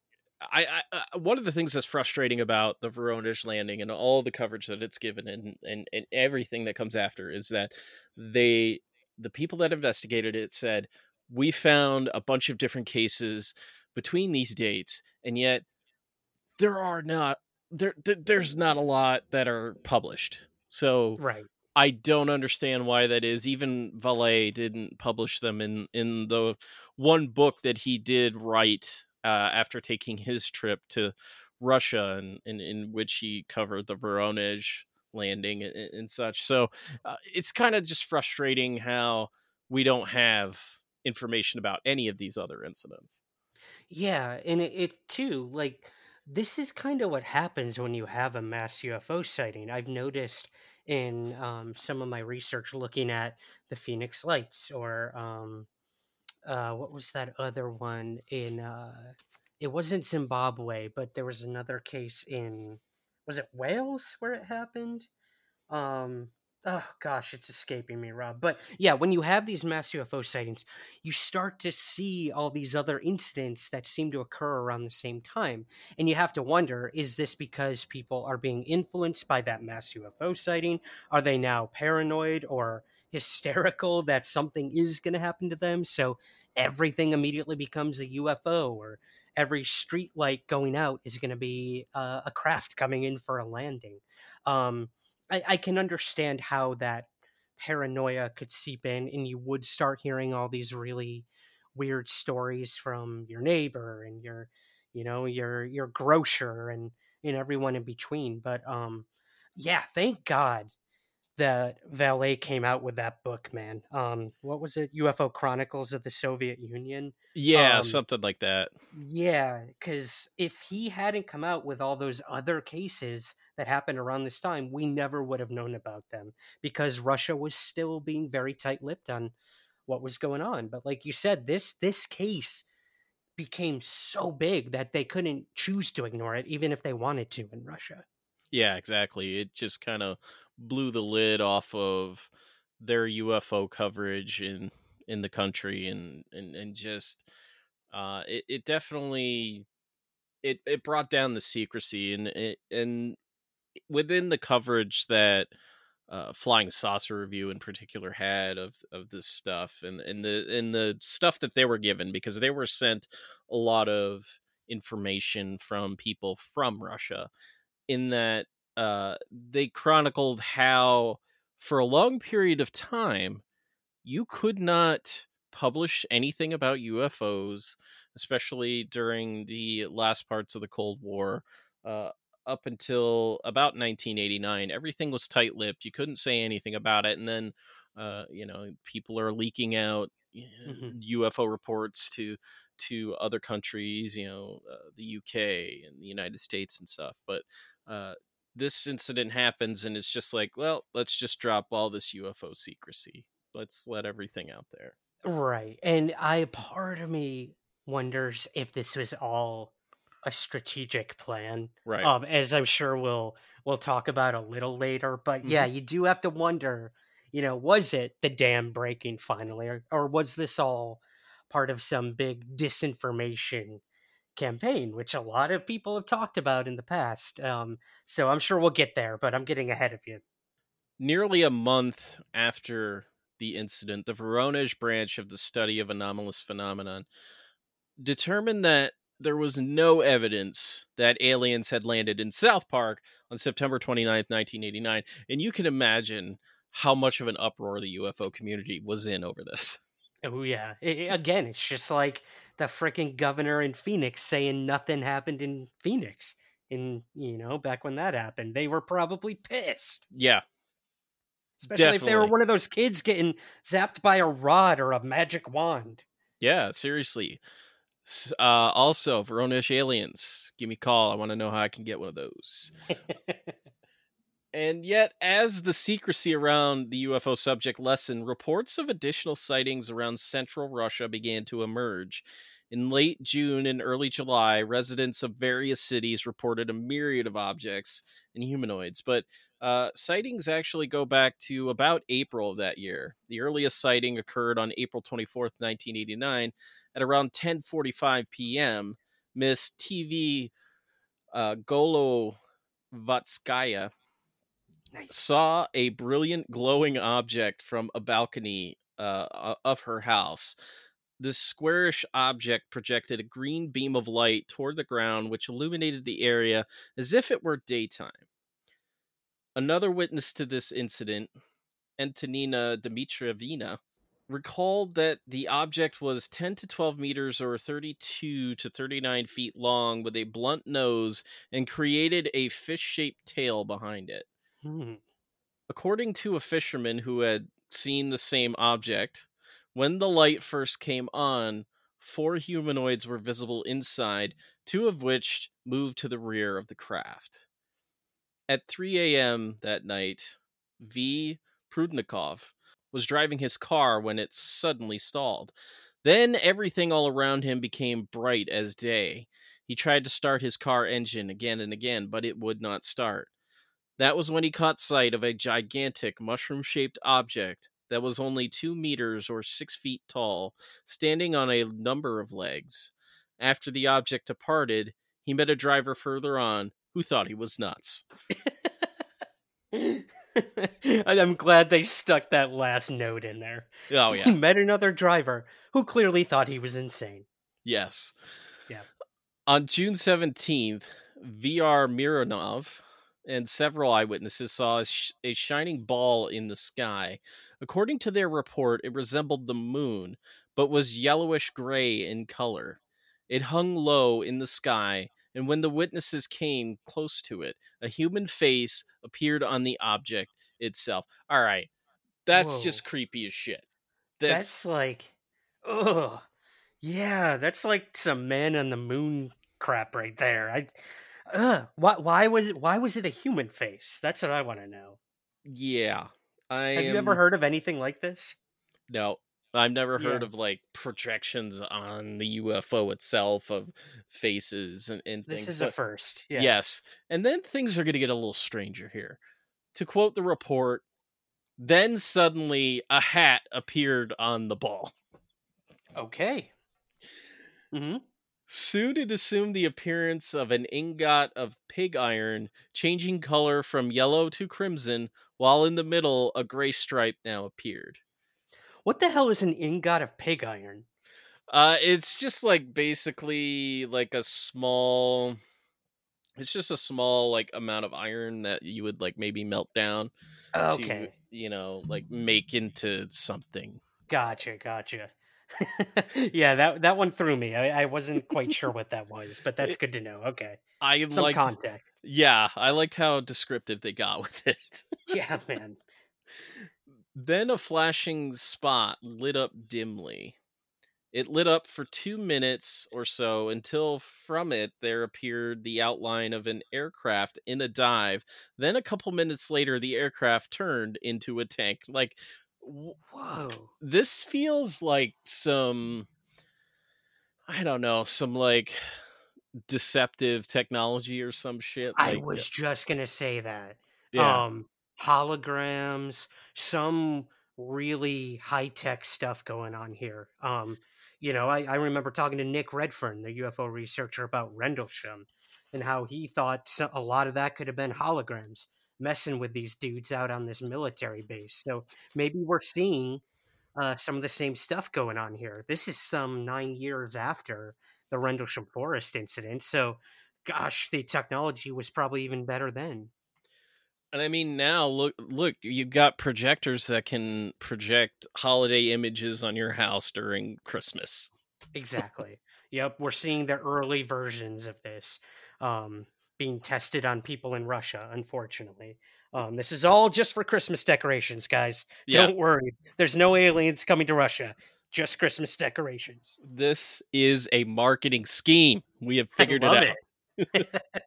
I, I uh, one of the things that's frustrating about the Voronezh landing and all the coverage that it's given and, and and everything that comes after is that they the people that investigated it said we found a bunch of different cases between these dates, and yet there are not there, there there's not a lot that are published. So Right. I don't understand why that is. Even Valet didn't publish them in in the one book that he did write uh, after taking his trip to Russia, and, and in which he covered the Voronezh landing and, and such. So uh, it's kind of just frustrating how we don't have information about any of these other incidents. Yeah, and it, it too, like this is kind of what happens when you have a mass U F O sighting. I've noticed in um, some of my research looking at the Phoenix Lights or um, uh, what was that other one in? Uh, it wasn't Zimbabwe, but there was another case in. Was it Wales where it happened? Um, oh gosh, it's escaping me, Rob. But yeah, when you have these mass U F O sightings, you start to see all these other incidents that seem to occur around the same time. And you have to wonder, is this because people are being influenced by that mass U F O sighting? Are they now paranoid or hysterical that something is going to happen to them? So everything immediately becomes a U F O, or every street light going out is going to be uh, a craft coming in for a landing. Um, I, I can understand how that paranoia could seep in, and you would start hearing all these really weird stories from your neighbor and your, you know, your your grocer and and everyone in between. But um, Yeah, thank God that Valet came out with that book, man. Um, what was it? U F O Chronicles of the Soviet Union. Yeah, Um, something like that. yeah, because if he hadn't come out with all those other cases that happened around this time, we never would have known about them because Russia was still being very tight-lipped on what was going on. But like you said, this this case became so big that they couldn't choose to ignore it, even if they wanted to in Russia. Yeah, exactly. It just kind of blew the lid off of their U F O coverage in in the country, and and and just uh it, it definitely it it brought down the secrecy, and it, and within the coverage that uh, Flying Saucer Review in particular had of of this stuff, and and the and the stuff that they were given, because they were sent a lot of information from people from Russia, in that uh, they chronicled how for a long period of time you could not publish anything about U F Os, especially during the last parts of the Cold War. Uh, up until about nineteen eighty-nine, everything was tight lipped. You couldn't say anything about it. And then, uh, you know, people are leaking out Hmm. U F O reports to to other countries, you know, uh, the U K and the United States and stuff. But uh, this incident happens, and it's just like, well, let's just drop all this U F O secrecy. Let's let everything out there. Right. And I part of me wonders if this was all a strategic plan. Right. Um, as I'm sure we'll we'll talk about a little later. But Hmm. yeah, you do have to wonder, you know, was it the dam breaking finally, or, or was this all part of some big disinformation campaign, which a lot of people have talked about in the past? Um, so I'm sure we'll get there, but I'm getting ahead of you. Nearly a month after the incident, the Voronezh branch of the study of anomalous phenomenon determined that there was no evidence that aliens had landed in South Park on September twenty-ninth, nineteen eighty-nine. And you can imagine how much of an uproar the U F O community was in over this. Oh yeah. I- I- again, it's just like the freaking governor in Phoenix saying nothing happened in Phoenix. In you know, back when that happened, they were probably pissed. Yeah, Especially if they were definitely. one of those kids getting zapped by a rod or a magic wand. Yeah, seriously. S- Uh, also, Voronezh aliens, give me a call. I want to know how I can get one of those. And yet, as the secrecy around the U F O subject lessened, reports of additional sightings around central Russia began to emerge. In late June and early July, residents of various cities reported a myriad of objects and humanoids, but uh, sightings actually go back to about April of that year. The earliest sighting occurred on April twenty-fourth, nineteen eighty-nine, at around ten forty-five p.m. Miss T V uh, Golovatskaya Nice. saw a brilliant glowing object from a balcony uh, of her house. This squarish object projected a green beam of light toward the ground, which illuminated the area as if it were daytime. Another witness to this incident, Antonina Dmitrievna, recalled that the object was ten to twelve meters or thirty-two to thirty-nine feet long with a blunt nose and created a fish shaped tail behind it. Hmm. According to a fisherman who had seen the same object, when the light first came on, four humanoids were visible inside, two of which moved to the rear of the craft. At three a.m. that night, V. Prudnikov was driving his car when it suddenly stalled. Then everything all around him became bright as day. He tried to start his car engine again and again, but it would not start. That was when he caught sight of a gigantic mushroom shaped object that was only two meters or six feet tall, standing on a number of legs. After the object departed, he met a driver further on who thought he was nuts. I'm glad they stuck that last note in there. Oh, He yeah. met another driver who clearly thought he was insane. Yes. Yeah. On June seventeenth, V R Mironov and several eyewitnesses saw a, sh- a shining ball in the sky. According to their report, it resembled the moon, but was yellowish gray in color. It hung low in the sky and when the witnesses came close to it, a human face appeared on the object itself. All right, that's Whoa. just creepy as shit. That's That's like, ugh. Yeah, that's like some man on the moon crap right there. I, ugh. Why? Why was it? Why was it a human face? That's what I want to know. yeah. I Have you ever am heard of anything like this? no. I've never heard Yeah, of like projections on the U F O itself of faces and, and this things, is a but first. Yeah. yes. And then things are going to get a little stranger here. To quote the report, then suddenly a hat appeared on the ball. Okay. Hmm. Soon it assumed the appearance of an ingot of pig iron, changing color from yellow to crimson, while in the middle a gray stripe now appeared. What the hell is an ingot of pig iron? Uh, it's just like basically like a small. It's just a small like amount of iron that you would like maybe melt down to, Okay. you know, like make into something. Gotcha. Gotcha. Yeah, that that one threw me. I, I wasn't quite sure what that was, but that's It, good to know. Okay. I Some liked, context. yeah, I liked how descriptive they got with it. Yeah, man. Then a flashing spot lit up dimly. It lit up for two minutes or so until from it there appeared the outline of an aircraft in a dive. Then a couple minutes later, the aircraft turned into a tank. Like, w- Whoa. this feels like some, I don't know, some like deceptive technology or some shit. I Like, was just gonna say that. yeah, Um, holograms, some really high tech stuff going on here. Um, you know, I, I remember talking to Nick Redfern, the U F O researcher, about Rendlesham and how he thought so, a lot of that could have been holograms messing with these dudes out on this military base. So maybe we're seeing uh, some of the same stuff going on here. This is some nine years after the Rendlesham Forest incident. So, gosh, the technology was probably even better then. and I mean now look look you've got projectors that can project holiday images on your house during Christmas. Exactly. Yep, we're seeing the early versions of this um, being tested on people in Russia, unfortunately. Um, this is all just for Christmas decorations, guys. Yeah, Don't worry. There's no aliens coming to Russia, just Christmas decorations. this is a marketing scheme. We have I figured it love out. it.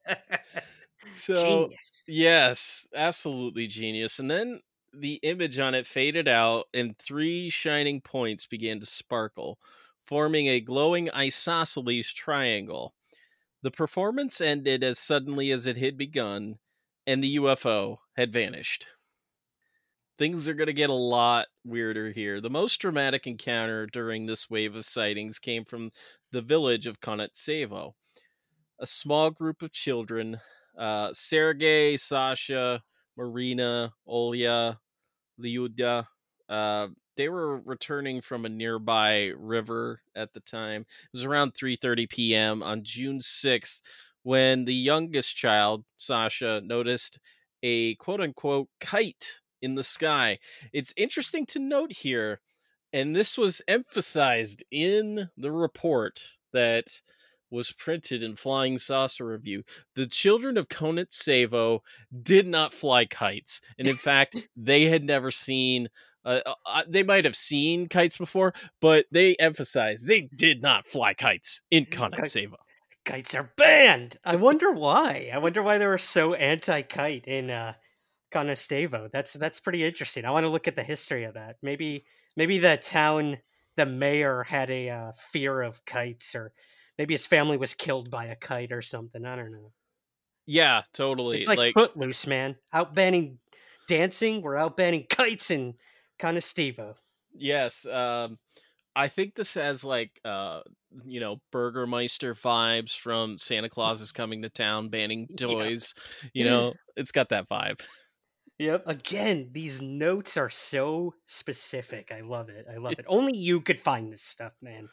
So, Genius. yes, absolutely genius. And then the image on it faded out, and three shining points began to sparkle, forming a glowing isosceles triangle. The performance ended as suddenly as it had begun, and the U F O had vanished. Things are going to get a lot weirder here. The most dramatic encounter during this wave of sightings came from the village of Konetsevo. A small group of children, uh, Sergei, Sasha, Marina, Olya, Lyuda, uh, they were returning from a nearby river at the time. It was around three thirty p.m. on June sixth when the youngest child, Sasha, noticed a quote-unquote kite in the sky. It's interesting to note here, and this was emphasized in the report that was printed in Flying Saucer Review. The children of Konetsevo did not fly kites, and in fact, they had never seen. Uh, uh, they might have seen kites before, but they emphasized they did not fly kites in Ki- Konetsevo. Kites are banned. I wonder why. I wonder why they were so anti-kite in uh, Conestavo. That's that's pretty interesting. I want to look at the history of that. Maybe maybe the town, the mayor had a uh, fear of kites, or maybe his family was killed by a kite or something. I don't know. Yeah, It's totally. like Like, Footloose, man. Out banning dancing, we're out banning kites in Conestavo. yes, um, I think this has like uh you know Burgermeister vibes from Santa Claus is Coming to Town banning toys. You Yep. know, it's got that vibe. Yep. Again, these notes are so specific. I love it. I love it. Only you could find this stuff, man.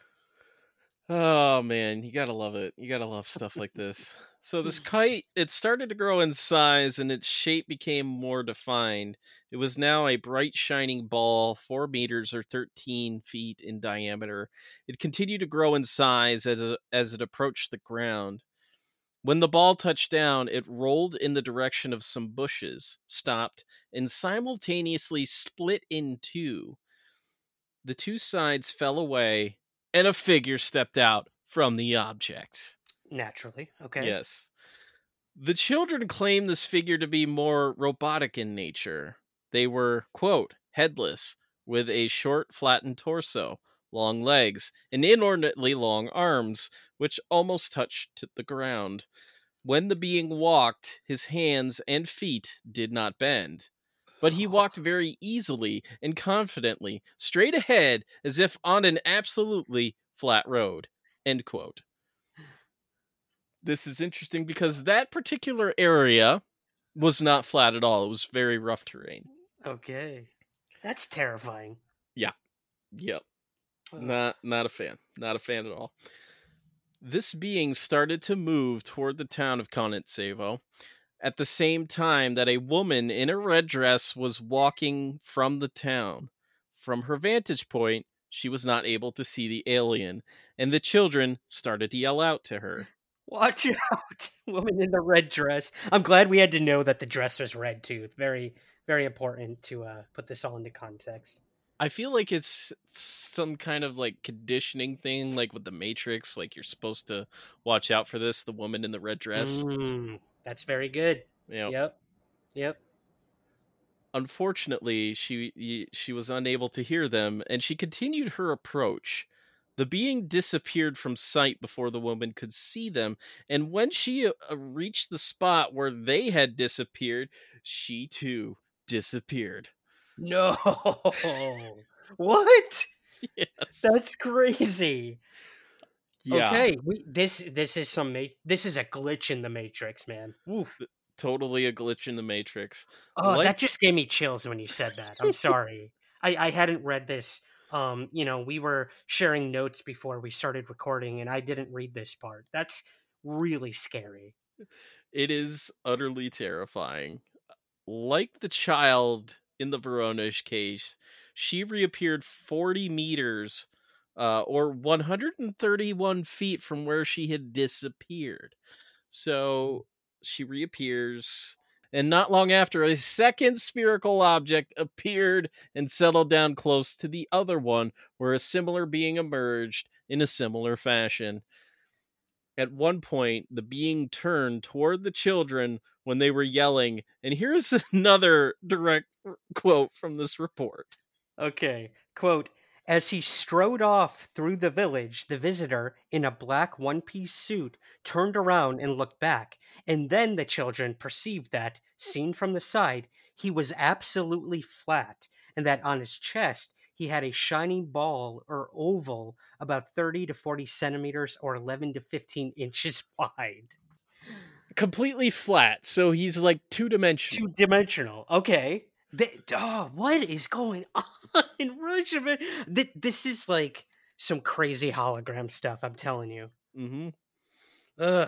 Oh man, you gotta love it. You gotta love stuff like this. So this kite, it started to grow in size and its shape became more defined. It was now a bright shining ball, four meters or thirteen feet in diameter. It continued to grow in size as it, as it approached the ground. When the ball touched down, it rolled in the direction of some bushes, stopped, and simultaneously split in two. The two sides fell away, and a figure stepped out from the object. Naturally. Okay. Yes. The children claim this figure to be more robotic in nature. They were, quote, headless, with a short, flattened torso, long legs, and inordinately long arms, which almost touched the ground. When the being walked, his hands and feet did not bend. But he walked very easily and confidently, straight ahead, as if on an absolutely flat road. End quote. This is interesting because that particular area was not flat at all. It was very rough terrain. Okay. That's terrifying. Yeah. Yep. Ugh. Not not a fan. Not a fan at all. This being started to move toward the town of Konitsevo at the same time that a woman in a red dress was walking from the town. From her vantage point, she was not able to see the alien, and the children started to yell out to her. Watch out, woman in the red dress. I'm glad we had to know that the dress was red too. It's very, very important to uh, put this all into context. I feel like it's some kind of like conditioning thing, like with the Matrix. Like you're supposed to watch out for this. The woman in the red dress. Mm, that's very good. You know, Yep. Yep. unfortunately, she she was unable to hear them, and she continued her approach. The being disappeared from sight before the woman could see them, and when she uh, reached the spot where they had disappeared, she too disappeared. No. What? Yes. That's crazy. Yeah. Okay, we this this is some ma- this is a glitch in the Matrix, man. Oof. Totally a glitch in the Matrix. Oh, Like that just gave me chills when you said that. I'm sorry. I I hadn't read this. Um, you know, we were sharing notes before we started recording, and I didn't read this part. That's really scary. it is utterly terrifying. Like the child in the Voronezh case, she reappeared forty meters uh, or one hundred thirty-one feet from where she had disappeared. So she reappears, and not long after, a second spherical object appeared and settled down close to the other one, where a similar being emerged in a similar fashion. At one point, the being turned toward the children when they were yelling, and here's another direct quote from this report. Okay. Quote, as he strode off through the village, the visitor, in a black one piece suit, turned around and looked back, and then the children perceived that, seen from the side, he was absolutely flat, and that on his chest he had a shining ball or oval about thirty to forty centimeters or eleven to fifteen inches wide. Completely flat, so he's like two dimensional. Two dimensional. Okay. They, oh, what is going on in Russia, man? Th- This is like some crazy hologram stuff. I'm telling you. Mm-hmm. Ugh.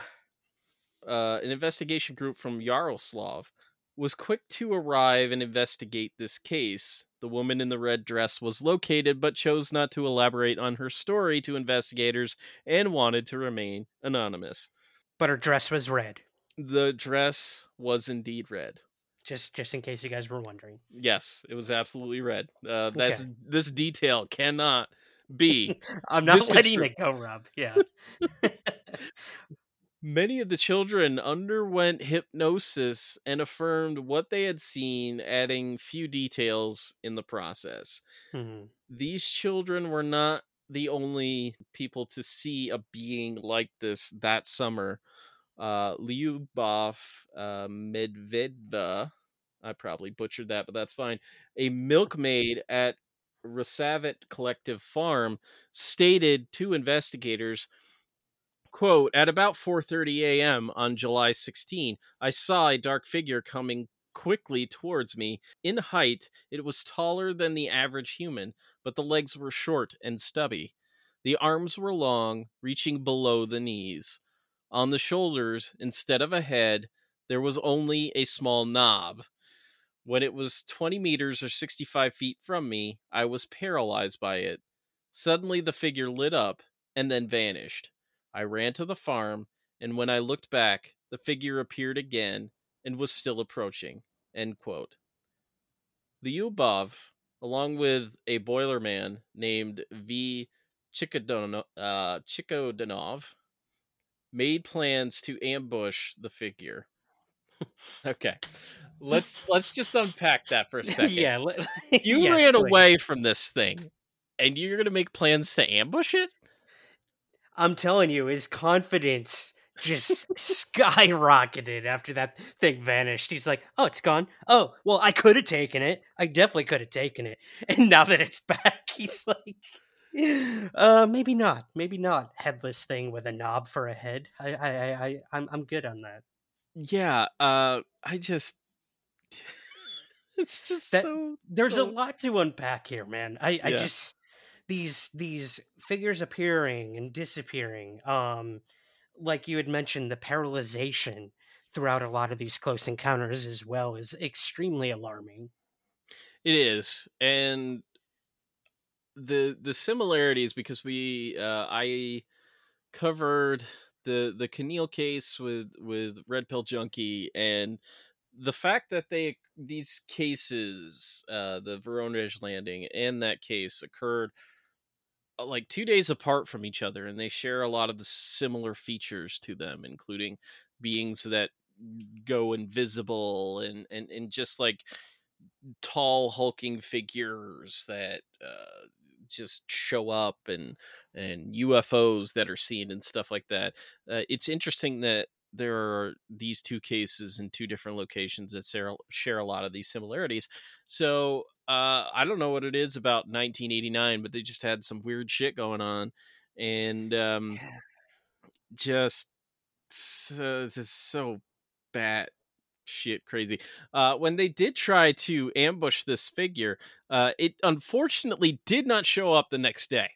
Uh, an investigation group from Yaroslav was quick to arrive and investigate this case. The woman in the red dress was located, but chose not to elaborate on her story to investigators and wanted to remain anonymous. But her dress was red. The dress was indeed red. Just, just in case you guys were wondering. Yes, it was absolutely red. Uh, that's Okay. this detail cannot be. I'm not letting misconstrued. it go, Rob. Yeah. Many of the children underwent hypnosis and affirmed what they had seen, adding few details in the process. Hmm. These children were not the only people to see a being like this that summer. Uh, Lyubov uh, Medvedeva, I probably butchered that, but that's fine, a milkmaid at Rosavet Collective Farm, stated to investigators, quote, at about four thirty a.m. on July sixteenth, I saw a dark figure coming quickly towards me. In height, it was taller than the average human, but the legs were short and stubby. The arms were long, reaching below the knees. On the shoulders, instead of a head, there was only a small knob. When it was twenty meters or sixty-five feet from me, I was paralyzed by it. Suddenly, the figure lit up and then vanished. I ran to the farm and when I looked back, the figure appeared again and was still approaching. End quote. The U above, along with a boilerman named V. Chikodono- uh, Chikodanov, made plans to ambush the figure. Okay. Let's let's just unpack that for a second. Yeah, le- You yes, ran please. away from this thing and you're going to make plans to ambush it? I'm telling you, his confidence just skyrocketed after that thing vanished. He's like, "Oh, it's gone. Oh, well, I could have taken it. I definitely could have taken it." And now that it's back, he's like, "Uh, maybe not. Maybe not. Headless thing with a knob for a head. I, I, I, I I'm, I'm good on that. Yeah, uh I just it's just That so there's a so lot to unpack here, man. I, I yeah. just these these figures appearing and disappearing. Um, like you had mentioned, the paralyzation throughout a lot of these close encounters as well is extremely alarming. It is. And the the similarities, because we uh I covered the the Keneal case with with Red Pill Junkie, and the fact that they these cases, uh the Voronezh landing and that case occurred uh, like two days apart from each other, and they share a lot of the similar features to them, including beings that go invisible, and and and just like tall hulking figures that uh, just show up, and and U F Os that are seen and stuff like that. Uh, it's interesting that there are these two cases in two different locations that share, share a lot of these similarities. So uh, I don't know what it is about nineteen eighty-nine, but they just had some weird shit going on, and um, just so, just so bad shit crazy. Uh, when they did try to ambush this figure, uh, it unfortunately did not show up the next day,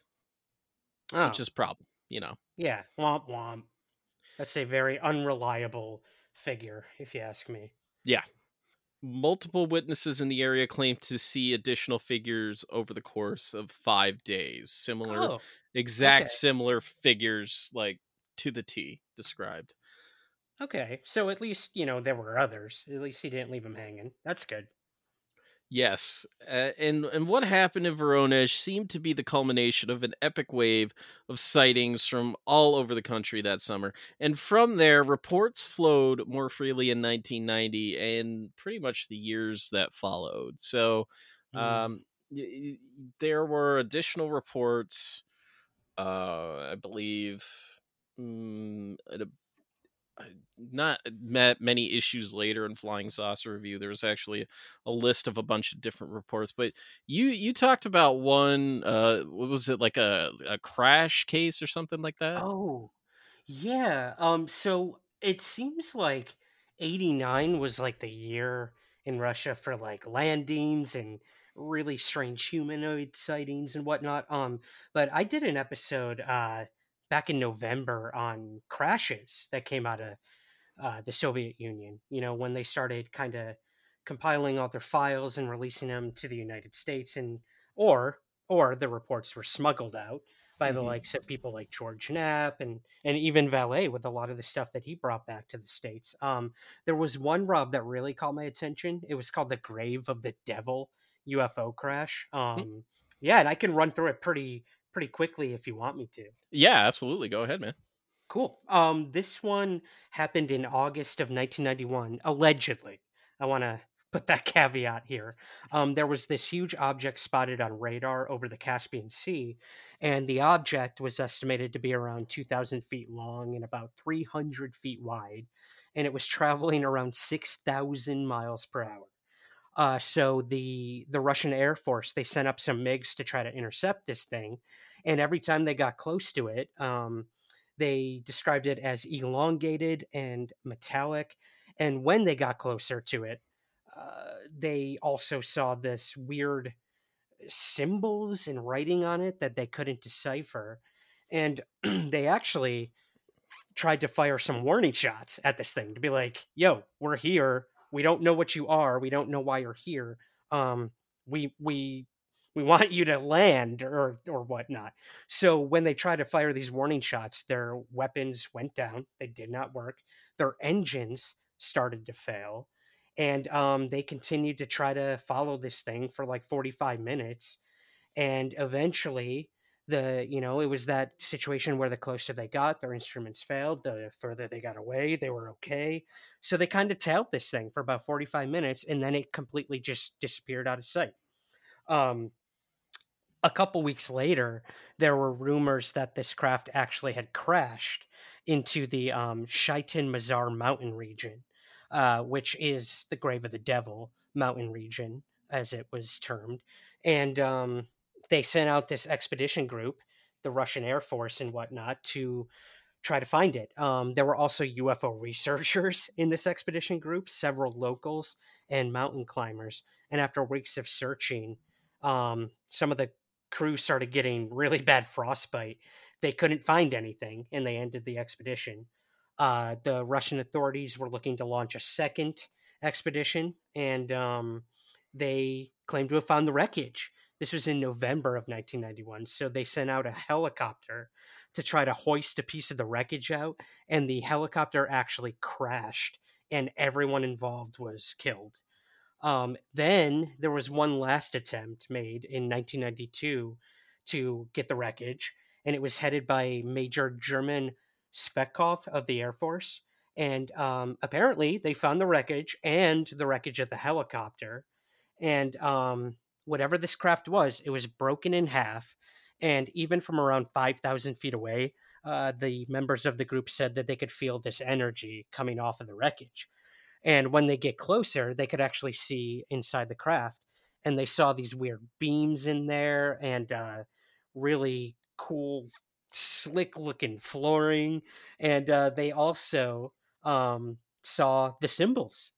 which Oh, is a problem, you know. yeah, womp womp. That's a very unreliable figure, if you ask me. Yeah. Multiple witnesses in the area claimed to see additional figures over the course of five days. Similar, Oh, okay. exact similar figures, like to the T described. Okay, so at least, you know, there were others. At least he didn't leave him hanging. That's good. Yes, uh, and and what happened in Voronezh seemed to be the culmination of an epic wave of sightings from all over the country that summer, and from there, reports flowed more freely in nineteen ninety and pretty much the years that followed. So, Mm. um, y- y- there were additional reports. Uh, I believe. mm, at uh, Not ma- many issues later in Flying Saucer Review, there was actually a list of a bunch of different reports. But you you talked about one. Uh, what was it, like a a crash case or something like that? Oh, yeah. Um, so it seems like eighty-nine was like the year in Russia for like landings and really strange humanoid sightings and whatnot. Um, but I did an episode uh back in November on crashes that came out of uh, the Soviet Union. You know, when they started kind of compiling all their files and releasing them to the United States, and or or the reports were smuggled out by the Hmm. likes of people like George Knapp and and even Valet with a lot of the stuff that he brought back to the states. Um, there was one, Rob, that really caught my attention. It was called the Grave of the Devil U F O crash. Um, yeah, and I can run through it pretty pretty quickly if you want me to. Yeah, absolutely. Go ahead, man. Cool. Um, this one happened in August of nineteen ninety-one, allegedly. I want to put that caveat here. Um, there was this huge object spotted on radar over the Caspian Sea, and the object was estimated to be around two thousand feet long and about three hundred feet wide, and it was traveling around six thousand miles per hour. Uh, so the the Russian Air Force, they sent up some MiGs to try to intercept this thing, and every time they got close to it, um, they described it as elongated and metallic. And when they got closer to it, uh, they also saw this weird symbols and writing on it that they couldn't decipher. And they actually tried to fire some warning shots at this thing to be like, "Yo, we're here. We don't know what you are. We don't know why you're here. Um, we we we we want you to land or or whatnot. So when they tried to fire these warning shots, their weapons went down. They did not work. Their engines started to fail, and um, they continued to try to follow this thing for like forty-five minutes, and eventually the you know it was that situation where the closer they got, their instruments failed. The further they got away, they were okay. So they kind of tailed this thing for about forty-five minutes, and then it completely just disappeared out of sight. um a couple weeks later, there were rumors that this craft actually had crashed into the um, Shaitan Mazar mountain region, uh, which is the Grave of the Devil mountain region, as it was termed. And um, they sent out this expedition group, the Russian Air Force and whatnot, to try to find it. Um, there were also U F O researchers in this expedition group, several locals and mountain climbers. And after weeks of searching, um, some of the crew started getting really bad frostbite. They couldn't find anything, and they ended the expedition. Uh, the Russian authorities were looking to launch a second expedition, and um, they claimed to have found the wreckage. This was in November of nineteen ninety-one. So they sent out a helicopter to try to hoist a piece of the wreckage out, and the helicopter actually crashed, and everyone involved was killed. Um, then there was one last attempt made in nineteen ninety-two to get the wreckage, and it was headed by Major German Svekov of the Air Force. And um, apparently, they found the wreckage and the wreckage of the helicopter. And um, whatever this craft was, it was broken in half. And even from around five thousand feet away, uh, the members of the group said that they could feel this energy coming off of the wreckage. And when they get closer, they could actually see inside the craft. And they saw these weird beams in there and uh, really cool, slick looking flooring. And uh, they also um, saw the symbols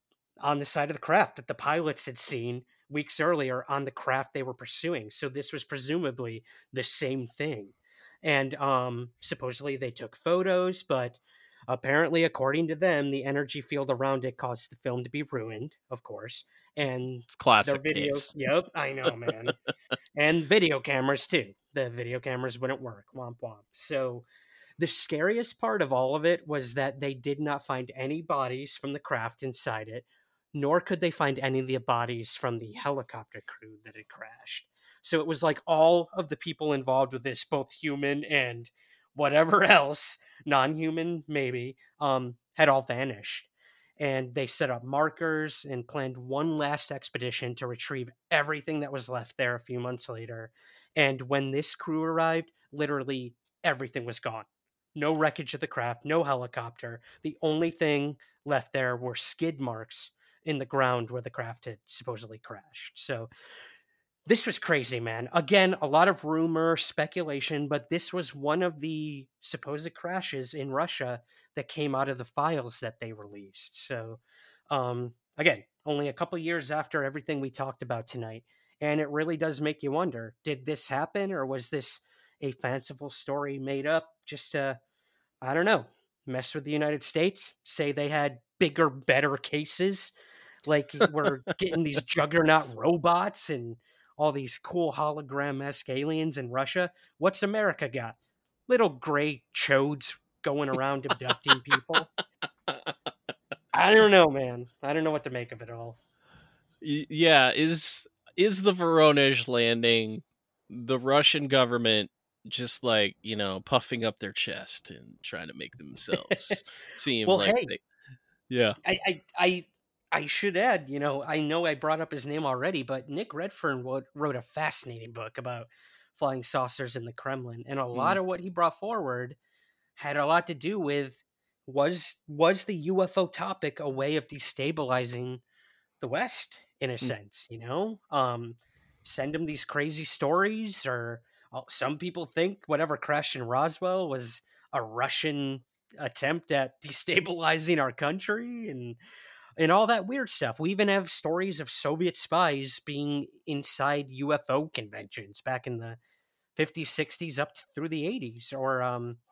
on the side of the craft that the pilots had seen weeks earlier on the craft they were pursuing. So this was presumably the same thing. And um, supposedly they took photos, but apparently, according to them, the energy field around it caused the film to be ruined, of course. And It's their classic video, case. yep, I know, man. And video cameras too. The video cameras wouldn't work. Womp womp. So the scariest part of all of it was that they did not find any bodies from the craft inside it, nor could they find any of the bodies from the helicopter crew that had crashed. So it was like all of the people involved with this, both human and whatever else, non human maybe, um, had all vanished. And they set up markers and planned one last expedition to retrieve everything that was left there a few months later. And when this crew arrived, literally everything was gone. No wreckage of the craft, no helicopter. The only thing left there were skid marks in the ground where the craft had supposedly crashed. So this was crazy, man. Again, a lot of rumor, speculation, but this was one of the supposed crashes in Russia that came out of the files that they released. So, um, again, only a couple years after everything we talked about tonight. And it really does make you wonder, did this happen, or was this a fanciful story made up just to, I don't know, mess with the United States? Say they had bigger, better cases? Like we're getting these juggernaut robots and all these cool hologram esque aliens in Russia. What's America got? Little gray chodes going around abducting people. I don't know, man. I don't know what to make of it all. Yeah, is is the Voronezh landing the Russian government just like, you know, puffing up their chest and trying to make themselves seem well, like hey, they Yeah. I, I, I, I should add, you know, I know I brought up his name already, but Nick Redfern wrote, wrote a fascinating book about flying saucers in the Kremlin, and a lot Mm. of what he brought forward had a lot to do with was was the U F O topic a way of destabilizing the West in a Mm. sense, you know? Um, send them these crazy stories, or uh, some people think whatever crashed in Roswell was a Russian attempt at destabilizing our country and and all that weird stuff. We even have stories of Soviet spies being inside U F O conventions back in the fifties, sixties, up through the eighties, or um,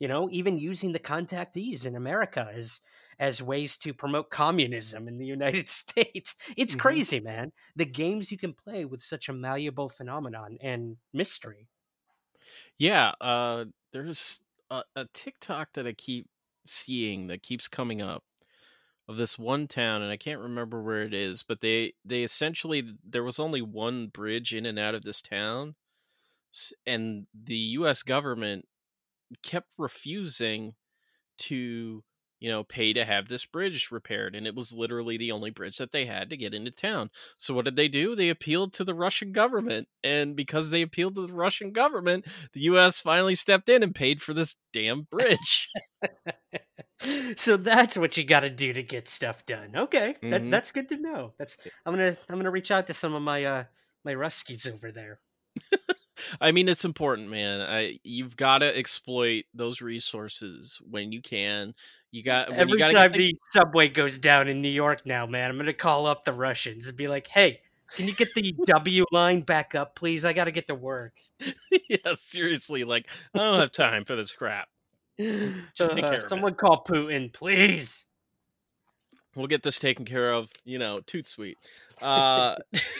you know, even using the contactees in America as as ways to promote communism in the United States. It's Mm-hmm. crazy, man. The games you can play with such a malleable phenomenon and mystery. Yeah, uh, there's a, a TikTok that I keep seeing that keeps coming up of this one town, and I can't remember where it is, but they they essentially there was only one bridge in and out of this town, s- and the U S government kept refusing to, you know, pay to have this bridge repaired, and it was literally the only bridge that they had to get into town. So what did they do? They appealed to the Russian government, and because they appealed to the Russian government, the U S finally stepped in and paid for this damn bridge. So that's what you got to do to get stuff done. Okay, that hmm that's good to know. That's I'm gonna I'm gonna reach out to some of my uh my Ruskies over there. I mean, it's important, man. I you've got to exploit those resources when you can. You got when you Every got to get time the the subway goes down in New York now, man, I'm gonna call up the Russians and be like, "Hey, can you get the W line back up, please? I got to get to work." yeah, seriously, like I don't have time for this crap. Just take Uh, care of it. someone call Putin, please. We'll get this taken care of, you know, toot sweet. Uh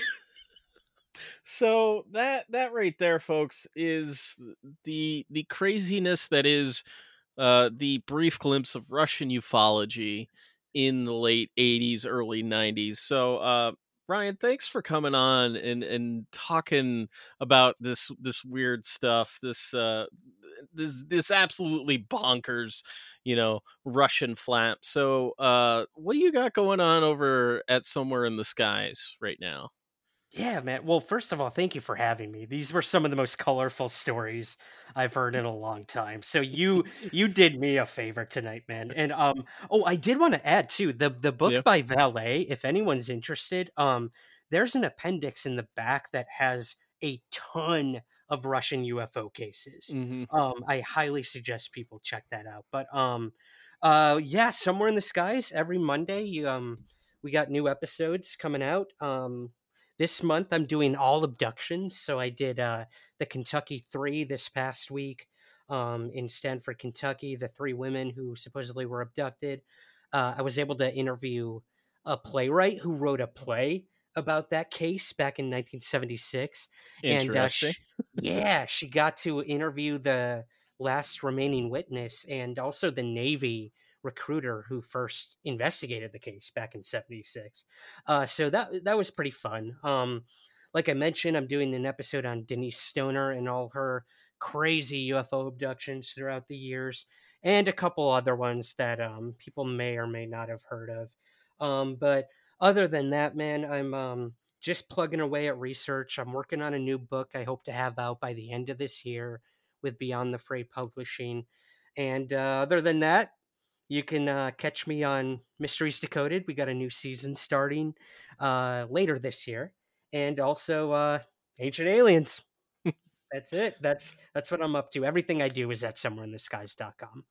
so that that right there, folks, is the the craziness that is uh the brief glimpse of Russian ufology in the late eighties, early nineties. So uh Brian, thanks for coming on and and talking about this this weird stuff, this uh this this absolutely bonkers, you know, Russian flap. So, uh, what do you got going on over at Somewhere in the Skies right now? Yeah, man. Well, first of all, thank you for having me. These were some of the most colorful stories I've heard in a long time. So you you did me a favor tonight, man. And um oh, I did want to add too, the the Yeah. book by Valet, if anyone's interested, um there's an appendix in the back that has a ton of Russian U F O cases. hmm Um I highly suggest people check that out. But um uh yeah, Somewhere in the Skies every Monday, um we got new episodes coming out. Um this month I'm doing all abductions. So I did uh, the Kentucky Three this past week um, in Stanford, Kentucky. The three women who supposedly were abducted. Uh, I was able to interview a playwright who wrote a play about that case back in nineteen seventy-six, and uh, Interesting. sh- yeah, she got to interview the last remaining witness and also the Navy recruiter who first investigated the case back in seventy-six. Uh, so that that was pretty fun. Um, like I mentioned, I'm doing an episode on Denise Stoner and all her crazy U F O abductions throughout the years, and a couple other ones that um, people may or may not have heard of. Um, but other than that, man, I'm um, just plugging away at research. I'm working on a new book I hope to have out by the end of this year with Beyond the Fray Publishing. And uh, other than that, you can uh, catch me on Mysteries Decoded. We got a new season starting uh, later this year, and also uh, Ancient Aliens. That's it. That's that's what I'm up to. Everything I do is at somewhere in the skies dot com.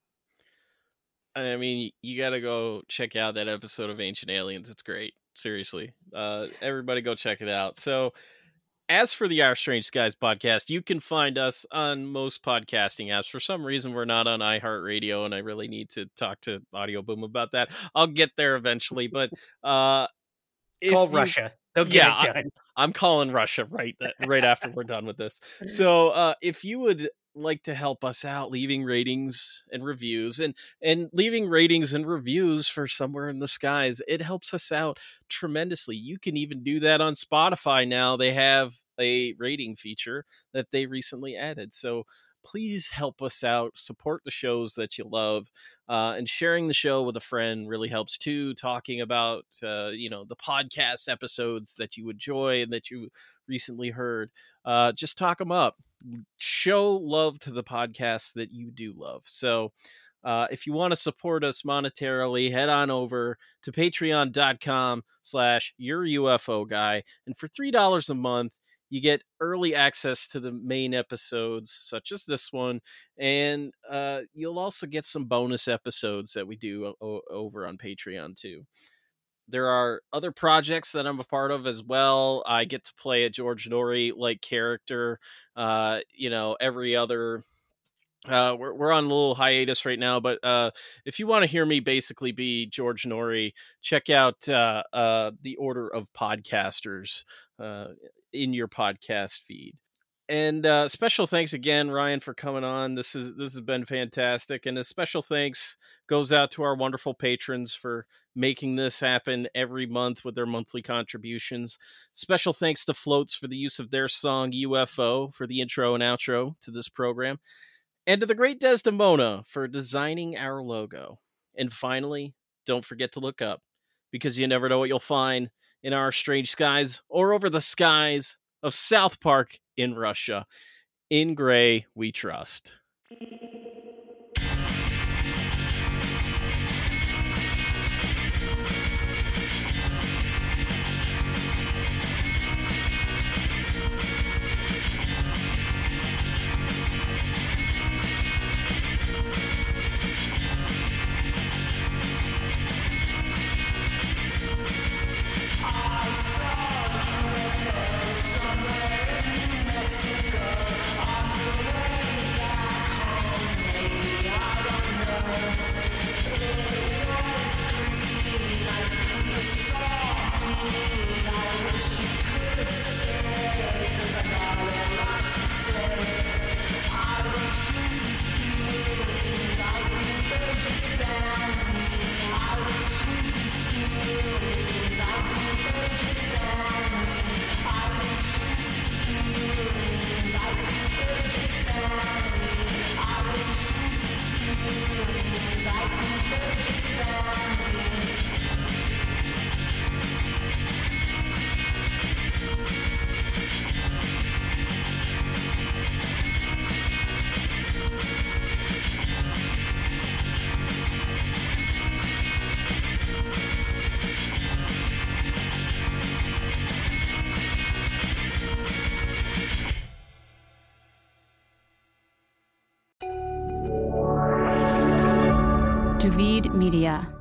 I mean, you got to go check out that episode of Ancient Aliens. It's great. Seriously. Uh, everybody go check it out. So, as for the Our Strange Skies podcast, you can find us on most podcasting apps. For some reason, we're not on iHeartRadio, and I really need to talk to Audio Boom about that. I'll get there eventually, but uh, Call if you, Russia. They'll get yeah, it I, done. I'm calling Russia right that right after we're done with this. So, uh, if you would like to help us out, leaving ratings and reviews, and and leaving ratings and reviews for Somewhere in the Skies, it helps us out tremendously. You can even do that on Spotify now. They have a rating feature that they recently added. So please help us out, support the shows that you love, uh, and sharing the show with a friend really helps too. Talking about uh, you know the podcast episodes that you enjoy and that you recently heard, uh, just talk them up. Show love to the podcast that you do love. So uh, if you want to support us monetarily, head on over to patreon.com slash your UFO guy. And for three dollars a month, you get early access to the main episodes, such as this one. And uh, you'll also get some bonus episodes that we do o- over on Patreon, too. There are other projects that I'm a part of as well. I get to play a George Norrie like character, uh, you know, every other Uh, we're we're on a little hiatus right now, but uh, if you want to hear me basically be George Norrie, check out uh, uh, the Order of Podcasters uh, in your podcast feed. And uh, special thanks again, Ryan, for coming on. This is this has been fantastic, and a special thanks goes out to our wonderful patrons for making this happen every month with their monthly contributions. Special thanks to Floats for the use of their song U F O for the intro and outro to this program. And to the great Desdemona for designing our logo. And finally, don't forget to look up, because you never know what you'll find in our strange skies or over the skies of South Park in Russia. In gray, we trust. Duvid Media.